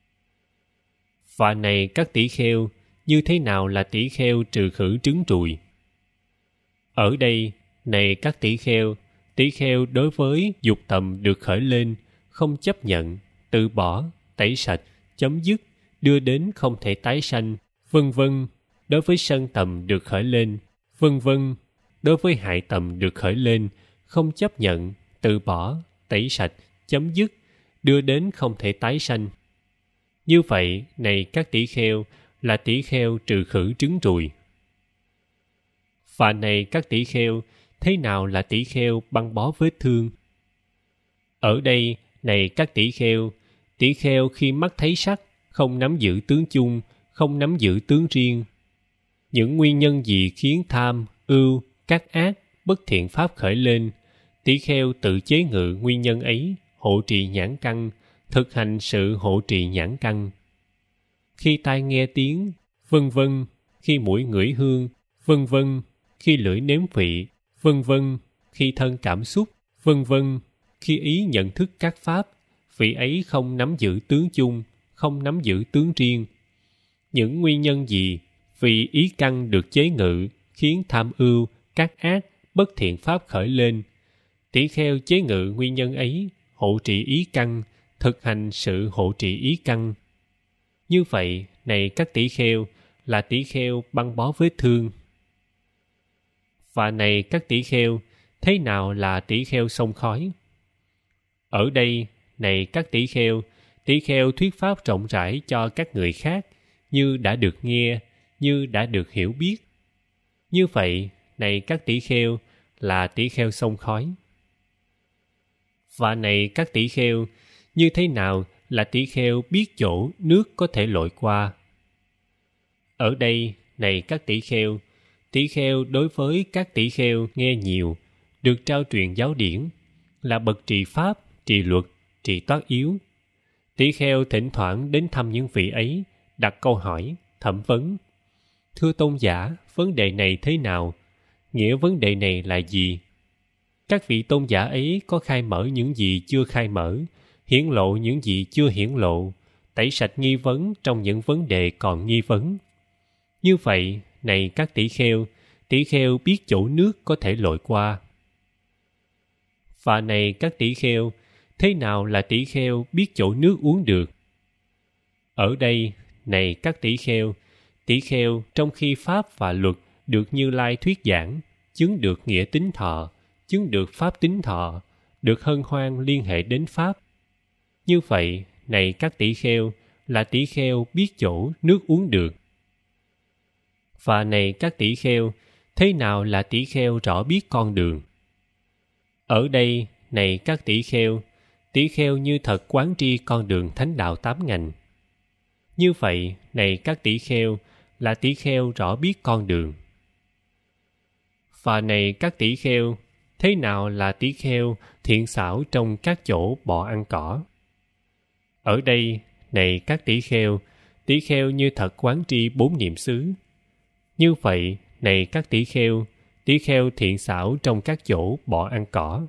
S1: Và này các tỷ kheo, như thế nào là tỷ kheo trừ khử trứng ruồi? Ở đây, này các tỷ kheo đối với dục tầm được khởi lên, không chấp nhận, từ bỏ, tẩy sạch, chấm dứt, đưa đến không thể tái sanh, vân vân. Đối với sân tầm được khởi lên, vân vân. Đối với hại tầm được khởi lên, không chấp nhận, từ bỏ, tẩy sạch, chấm dứt, đưa đến không thể tái sanh. Như vậy, này các tỷ kheo, là tỷ kheo trừ khử trứng ruồi. Và này các tỷ kheo, thế nào là tỷ kheo băng bó vết thương? Ở đây, này các tỷ kheo khi mắt thấy sắc, không nắm giữ tướng chung, không nắm giữ tướng riêng. Những nguyên nhân gì khiến tham, ưu, các ác, bất thiện pháp khởi lên, tỷ kheo tự chế ngự nguyên nhân ấy, hộ trì nhãn căn, thực hành sự hộ trì nhãn căn. Khi tai nghe tiếng, vân vân, khi mũi ngửi hương, vân vân, khi lưỡi nếm vị, vân vân, khi thân cảm xúc, vân vân, khi ý nhận thức các pháp, vị ấy không nắm giữ tướng chung, không nắm giữ tướng riêng. Những nguyên nhân gì vì ý căn được chế ngự khiến tham ưu, các ác, bất thiện pháp khởi lên, tỷ kheo chế ngự nguyên nhân ấy, hộ trì ý căn, thực hành sự hộ trì ý căn. Như vậy, này các tỷ kheo, là tỷ kheo băng bó vết thương. Và này các tỷ kheo, thế nào là tỷ kheo xông khói? Ở đây, này các tỷ kheo thuyết pháp rộng rãi cho các người khác, như đã được nghe, như đã được hiểu biết. Như vậy, này các tỷ kheo, là tỷ kheo xông khói. Và này các tỷ kheo, như thế nào là tỷ kheo biết chỗ nước có thể lội qua? Ở đây, này các tỷ kheo đối với các tỷ kheo nghe nhiều, được trao truyền giáo điển, là bậc trì pháp, trì luật, trì toát yếu. Tỷ kheo thỉnh thoảng đến thăm những vị ấy, đặt câu hỏi, thẩm vấn. Thưa tôn giả, vấn đề này thế nào? Nghĩa vấn đề này là gì? Các vị tôn giả ấy có khai mở những gì chưa khai mở, hiển lộ những gì chưa hiển lộ, tẩy sạch nghi vấn trong những vấn đề còn nghi vấn. Như vậy, này các tỷ kheo biết chỗ nước có thể lội qua. Và này các tỷ kheo, thế nào là tỷ kheo biết chỗ nước uống được? Ở đây, này các tỷ kheo trong khi pháp và luật được Như Lai thuyết giảng, chứng được nghĩa tín thọ, chứng được pháp tín thọ, được hân hoan liên hệ đến pháp. Như vậy, này các tỷ kheo, là tỷ kheo biết chỗ nước uống được. Và này các tỷ kheo, thế nào là tỷ kheo rõ biết con đường? Ở đây, này các tỷ kheo như thật quán tri con đường thánh đạo 8 ngành. Như vậy, này các tỷ kheo, là tỷ kheo rõ biết con đường. Và này các tỷ kheo, thế nào là tỷ kheo thiện xảo trong các chỗ bọ ăn cỏ? Ở đây, này các tỷ kheo như thật quán tri 4 niệm xứ. Như vậy, này các tỷ kheo thiện xảo trong các chỗ bọ ăn cỏ.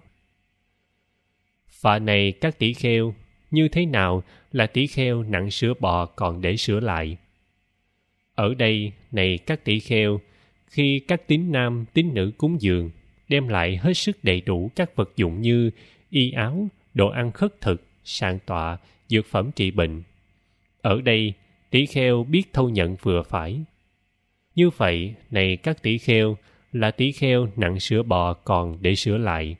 S1: Và này các tỷ kheo, như thế nào là tỷ kheo nặng sữa bò còn để sửa lại? Ở đây, này các tỷ kheo, khi các tín nam, tín nữ cúng dường, đem lại hết sức đầy đủ các vật dụng như y áo, đồ ăn khất thực, sạn tọa, dược phẩm trị bệnh. Ở đây, tỷ kheo biết thâu nhận vừa phải. Như vậy, này các tỷ kheo, là tỷ kheo nặng sữa bò còn để sửa lại.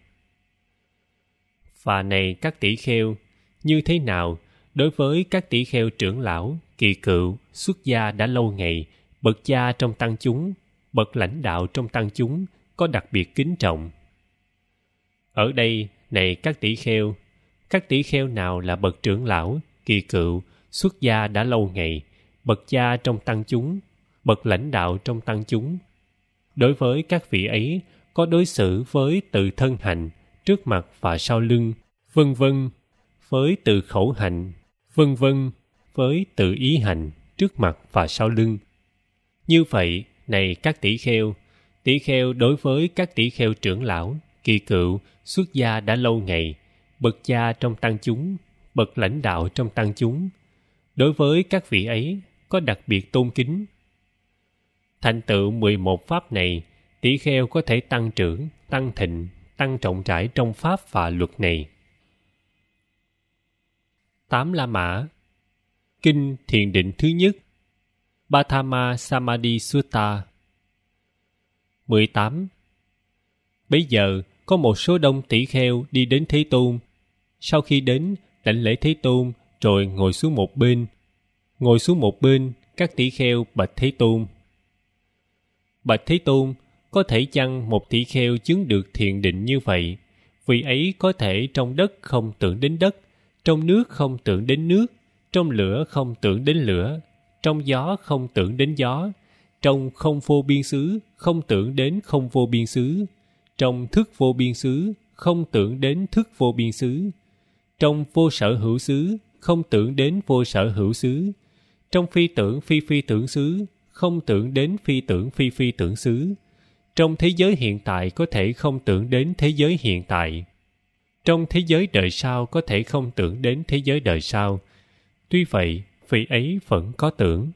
S1: Và này các tỷ kheo, như thế nào đối với các tỷ kheo trưởng lão, kỳ cựu, xuất gia đã lâu ngày, bậc cha trong tăng chúng, bậc lãnh đạo trong tăng chúng, có đặc biệt kính trọng? Ở đây, này các tỷ kheo nào là bậc trưởng lão, kỳ cựu, xuất gia đã lâu ngày, bậc cha trong tăng chúng, bậc lãnh đạo trong tăng chúng? Đối với các vị ấy, có đối xử với từ thân hành, trước mặt và sau lưng, vân vân, với từ khẩu hành, vân vân, với từ ý hành, trước mặt và sau lưng. Như vậy, này các tỷ kheo đối với các tỷ kheo trưởng lão, kỳ cựu, xuất gia đã lâu ngày, bậc cha trong tăng chúng, bậc lãnh đạo trong tăng chúng, đối với các vị ấy có đặc biệt tôn kính. Thành tựu 11 pháp này, tỷ kheo có thể tăng trưởng, tăng thịnh, tăng rộng rãi trong pháp và luật này. 8 La Mã. Kinh Thiền Định thứ nhất, Bhatthama Samadhi Sutta. 18. Bấy giờ, có một số đông tỷ kheo đi đến Thế Tôn. Sau khi đến, đảnh lễ Thế Tôn, rồi ngồi xuống một bên. Ngồi xuống một bên, các tỷ kheo bạch Thế Tôn. Bạch Thế Tôn, có thể chăng một tỷ kheo chứng được thiền định như vậy? Vị ấy có thể trong đất không tưởng đến đất, trong nước không tưởng đến nước, trong lửa không tưởng đến lửa, trong gió không tưởng đến gió, trong không vô biên xứ không tưởng đến không vô biên xứ, trong thức vô biên xứ không tưởng đến thức vô biên xứ, trong vô sở hữu xứ không tưởng đến vô sở hữu xứ, trong phi tưởng phi phi tưởng xứ không tưởng đến phi tưởng phi phi tưởng xứ, trong thế giới hiện tại có thể không tưởng đến thế giới hiện tại, trong thế giới đời sau có thể không tưởng đến thế giới đời sau. Tuy vậy, vị ấy vẫn có tưởng.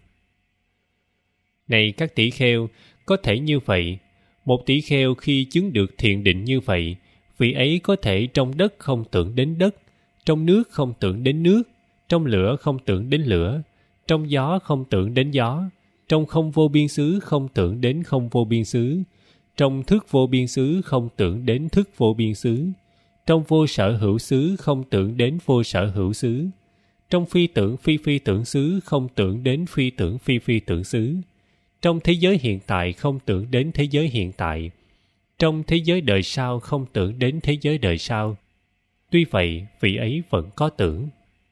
S1: Này các tỷ kheo, có thể như vậy, một tỷ kheo khi chứng được thiền định như vậy, vị ấy có thể trong đất không tưởng đến đất, trong nước không tưởng đến nước, trong lửa không tưởng đến lửa, trong gió không tưởng đến gió, trong không vô biên xứ không tưởng đến không vô biên xứ, trong thức vô biên xứ không tưởng đến thức vô biên xứ, trong vô sở hữu xứ không tưởng đến vô sở hữu xứ, trong phi tưởng phi phi tưởng xứ không tưởng đến phi tưởng phi phi tưởng xứ, trong thế giới hiện tại không tưởng đến thế giới hiện tại, trong thế giới đời sau không tưởng đến thế giới đời sau. Tuy vậy, vị ấy vẫn có tưởng.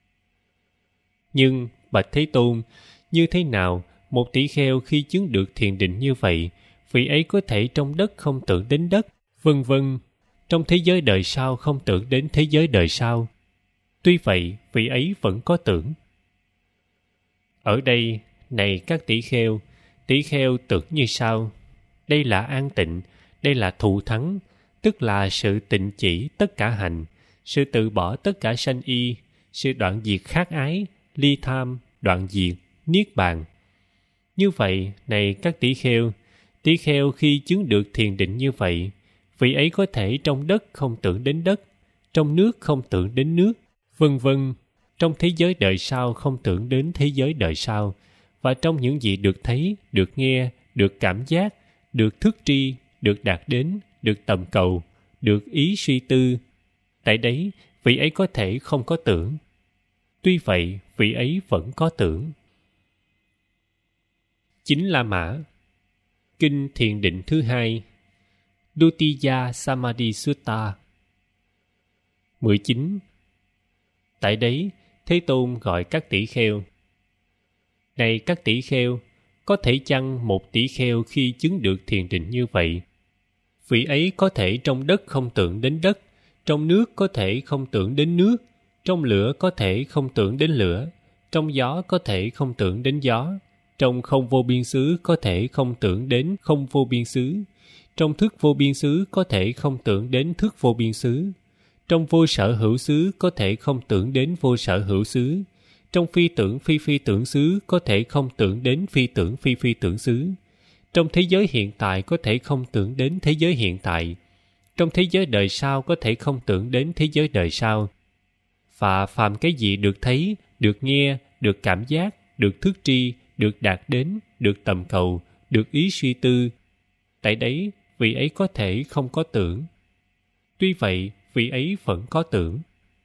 S1: Nhưng, bạch Thế Tôn, như thế nào một tỷ kheo khi chứng được thiền định như vậy, vị ấy có thể trong đất không tưởng đến đất, vân vân, trong thế giới đời sau không tưởng đến thế giới đời sau. Tuy vậy, vị ấy vẫn có tưởng. Ở đây, này các tỷ kheo tưởng như sau: đây là an tịnh, đây là thù thắng, tức là sự tịnh chỉ tất cả hành, sự từ bỏ tất cả sanh y, sự đoạn diệt khát ái, ly tham, đoạn diệt, niết bàn. Như vậy, này các tỷ kheo khi chứng được thiền định như vậy, vị ấy có thể trong đất không tưởng đến đất, trong nước không tưởng đến nước, vân vân, trong thế giới đời sau không tưởng đến thế giới đời sau, và trong những gì được thấy, được nghe, được cảm giác, được thức tri, được đạt đến, được tầm cầu, được ý suy tư. Tại đấy, vị ấy có thể không có tưởng. Tuy vậy, vị ấy vẫn có tưởng. Chính La Mã. Kinh Thiền Định thứ 2, Dutiya Samadhi Sutta. 19. Tại đấy, Thế Tôn gọi các tỷ kheo: này các tỷ kheo, có thể chăng một tỷ kheo khi chứng được thiền định như vậy, vị ấy có thể trong đất không tưởng đến đất, trong nước có thể không tưởng đến nước, trong lửa có thể không tưởng đến lửa, trong gió có thể không tưởng đến gió, trong không vô biên xứ có thể không tưởng đến không vô biên xứ, trong thức vô biên xứ có thể không tưởng đến thức vô biên xứ, trong vô sở hữu xứ có thể không tưởng đến vô sở hữu xứ, trong phi tưởng phi phi tưởng xứ có thể không tưởng đến phi tưởng phi phi tưởng xứ, trong thế giới hiện tại có thể không tưởng đến thế giới hiện tại, trong thế giới đời sau có thể không tưởng đến thế giới đời sau. Và phàm cái gì được thấy, được nghe, được cảm giác, được thức tri, được đạt đến, được tầm cầu, được ý suy tư, tại đấy vị ấy có thể không có tưởng. Tuy vậy, vị ấy vẫn có tưởng.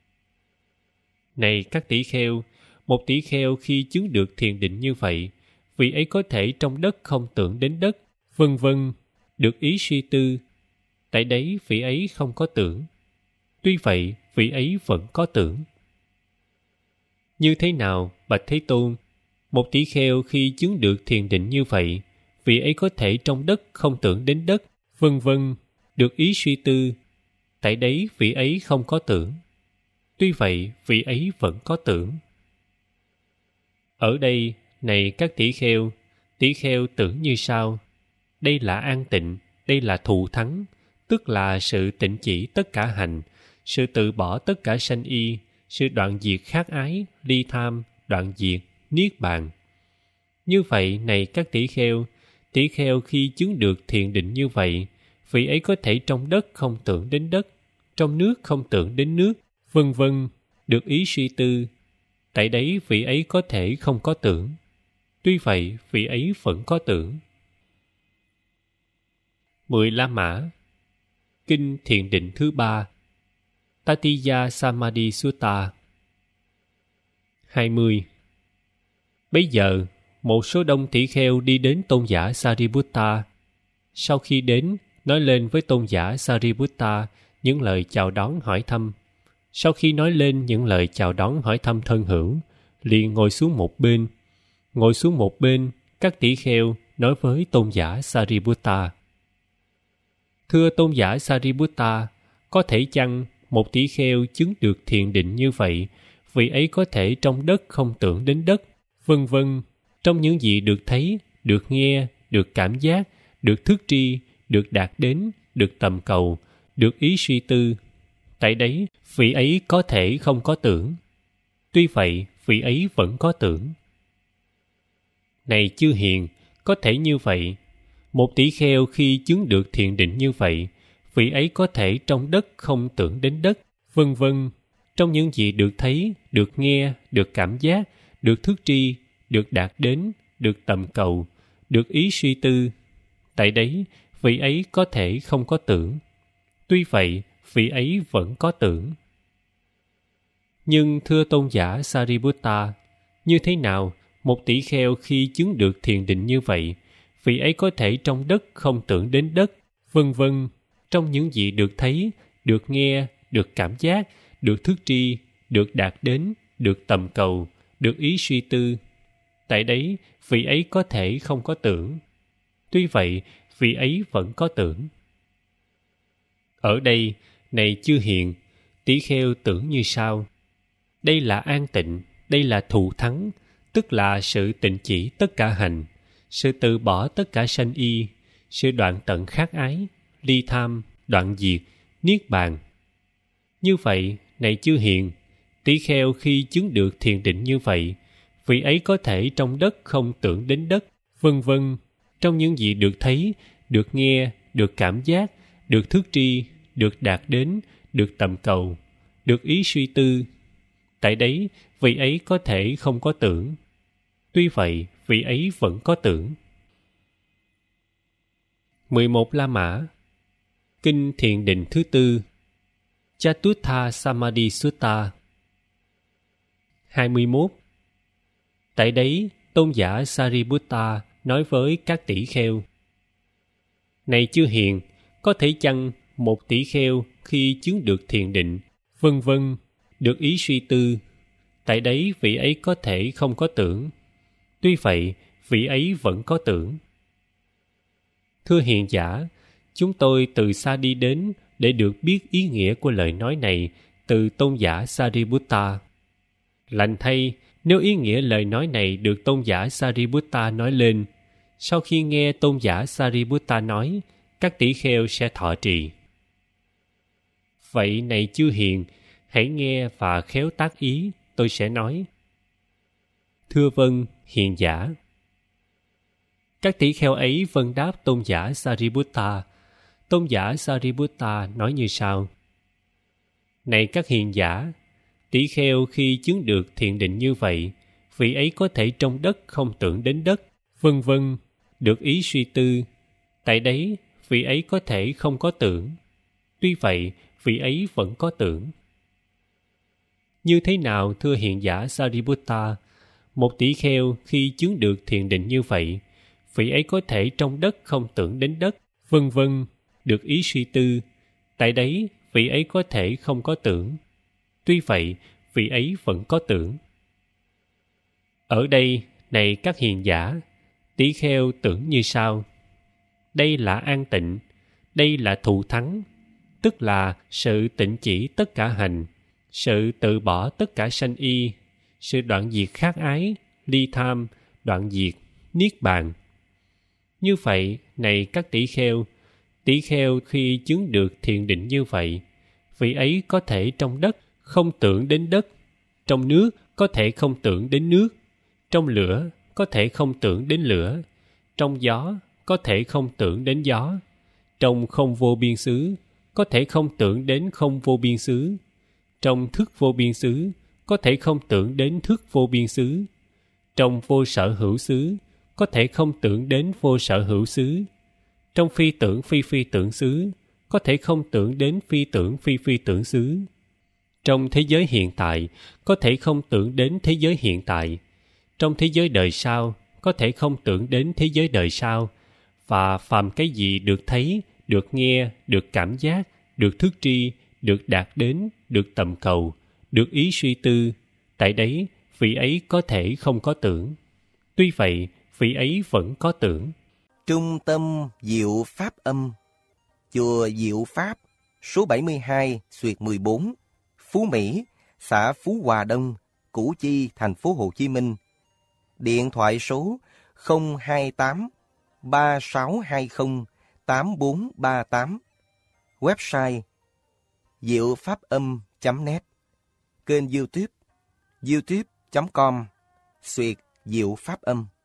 S1: Này các tỷ kheo, một tỷ kheo khi chứng được thiền định như vậy, vị ấy có thể trong đất không tưởng đến đất, vân vân, được ý suy tư, tại đấy vị ấy không có tưởng. Tuy vậy, vị ấy vẫn có tưởng. Như thế nào, bạch Thế Tôn, một tỷ kheo khi chứng được thiền định như vậy, vị ấy có thể trong đất không tưởng đến đất, vân vân, được ý suy tư, tại đấy vị ấy không có tưởng. Tuy vậy, vị ấy vẫn có tưởng. Ở đây, này các tỷ kheo tưởng như sau: đây là an tịnh, đây là thù thắng, tức là sự tịnh chỉ tất cả hành, sự từ bỏ tất cả sanh y, sự đoạn diệt khát ái, ly tham, đoạn diệt, niết bàn. Như vậy, này các tỷ kheo khi chứng được thiền định như vậy, vị ấy có thể trong đất không tưởng đến đất, trong nước không tưởng đến nước, vân vân, được ý suy tư, tại đấy vị ấy có thể không có tưởng. Tuy vậy, vị ấy vẫn có tưởng. 10 La Mã. Kinh Thiền Định thứ 3, Tatiya Samadhi Sutta. 20. Bấy giờ, một số đông tỷ kheo đi đến tôn giả Sariputta. Sau khi đến, nói lên với tôn giả Sariputta những lời chào đón hỏi thăm. Sau khi nói lên những lời chào đón hỏi thăm thân hữu, liền ngồi xuống một bên. Ngồi xuống một bên, các tỷ kheo nói với tôn giả Sariputta: Thưa tôn giả Sariputta, có thể chăng một tỷ kheo chứng được thiền định như vậy, vị ấy có thể trong đất không tưởng đến đất, vân vân, trong những gì được thấy, được nghe, được cảm giác, được thức tri, được đạt đến, được tầm cầu, được ý suy tư. Tại đấy, vị ấy có thể không có tưởng. Tuy vậy, vị ấy vẫn có tưởng. Này chư hiền, có thể như vậy. Một tỷ kheo khi chứng được thiền định như vậy, vị ấy có thể trong đất không tưởng đến đất, vân vân, trong những gì được thấy, được nghe, được cảm giác, được thức tri, được đạt đến, được tầm cầu, được ý suy tư. Tại đấy, vị ấy có thể không có tưởng. Tuy vậy, vị ấy vẫn có tưởng. Nhưng thưa tôn giả Sariputta, như thế nào một tỷ kheo khi chứng được thiền định như vậy, vị ấy có thể trong đất không tưởng đến đất, vân vân, trong những gì được thấy, được nghe, được cảm giác, được thức tri, được đạt đến, được tầm cầu, được ý suy tư. Tại đấy, vị ấy có thể không có tưởng. Tuy vậy, vị ấy vẫn có tưởng. Ở đây, này chư hiền, tỷ kheo tưởng như sau: đây là an tịnh, đây là thù thắng, tức là sự tịnh chỉ tất cả hành, sự từ bỏ tất cả sanh y, sự đoạn tận khát ái, ly tham, đoạn diệt, niết bàn. Như vậy, này chư hiền, tỷ kheo khi chứng được thiền định như vậy, vị ấy có thể trong đất không tưởng đến đất, vân vân, trong những gì được thấy, được nghe, được cảm giác, được thức tri, được đạt đến, được tầm cầu, được ý suy tư. Tại đấy, vị ấy có thể không có tưởng. Tuy vậy, vị ấy vẫn có tưởng. 11 La Mã. Kinh Thiền Định thứ tư, Chatuttha Samadhi Sutta. 21. Tại đấy, tôn giả Sariputta nói với các tỷ kheo: này chư hiền, có thể chăng một tỷ kheo khi chứng được thiền định, vân vân, được ý suy tư, tại đấy vị ấy có thể không có tưởng. Tuy vậy, vị ấy vẫn có tưởng. Thưa hiền giả, chúng tôi từ xa đi đến để được biết ý nghĩa của lời nói này từ tôn giả Sariputta. Lành thay, nếu ý nghĩa lời nói này được tôn giả Sariputta nói lên, sau khi nghe tôn giả Sariputta nói, các tỷ kheo sẽ thọ trì. Vậy này chư hiền, hãy nghe và khéo tác ý, tôi sẽ nói. Thưa vâng, hiền giả. Các tỷ kheo ấy vâng đáp tôn giả Sariputta. Tôn giả Sariputta nói như sau: này các hiền giả, tỷ kheo khi chứng được thiền định như vậy, vị ấy có thể trong đất không tưởng đến đất, vân vân, được ý suy tư. Tại đấy, vị ấy có thể không có tưởng. Tuy vậy, vị ấy vẫn có tưởng. Như thế nào thưa hiền giả Sariputta, một tỷ kheo khi chứng được thiền định như vậy, vị ấy có thể trong đất không tưởng đến đất, vân vân, được ý suy tư. Tại đấy, vị ấy có thể không có tưởng. Tuy vậy, vị ấy vẫn có tưởng. Ở đây, này các hiền giả, tỷ kheo tưởng như sau: đây là an tịnh, đây là thù thắng, tức là sự tịnh chỉ tất cả hành, sự từ bỏ tất cả sanh y, sự đoạn diệt khát ái, ly tham, đoạn diệt, niết bàn. Như vậy, này các tỷ kheo khi chứng được thiền định như vậy, vị ấy có thể trong đất không tưởng đến đất, trong nước có thể không tưởng đến nước, trong lửa có thể không tưởng đến lửa, trong gió có thể không tưởng đến gió, trong không vô biên xứ có thể không tưởng đến không vô biên xứ, trong thức vô biên xứ có thể không tưởng đến thức vô biên xứ, trong vô sở hữu xứ có thể không tưởng đến vô sở hữu xứ, trong phi tưởng phi phi tưởng xứ có thể không tưởng đến phi tưởng phi phi tưởng xứ, trong thế giới hiện tại có thể không tưởng đến thế giới hiện tại, trong thế giới đời sau có thể không tưởng đến thế giới đời sau, và phàm cái gì được thấy, được nghe, được cảm giác, được thức tri, được đạt đến, được tầm cầu, được ý suy tư, tại đấy vị ấy có thể không có tưởng. Tuy vậy, vị ấy vẫn có tưởng.
S2: Trung tâm Diệu Pháp Âm, chùa Diệu Pháp, số 72/14, Phú Mỹ, xã Phú Hòa Đông, Củ Chi, thành phố Hồ Chí Minh. Điện thoại số 028 3620 8438. Website diệu pháp âm.net. Kênh YouTube youtube.com/Diệu Pháp Âm.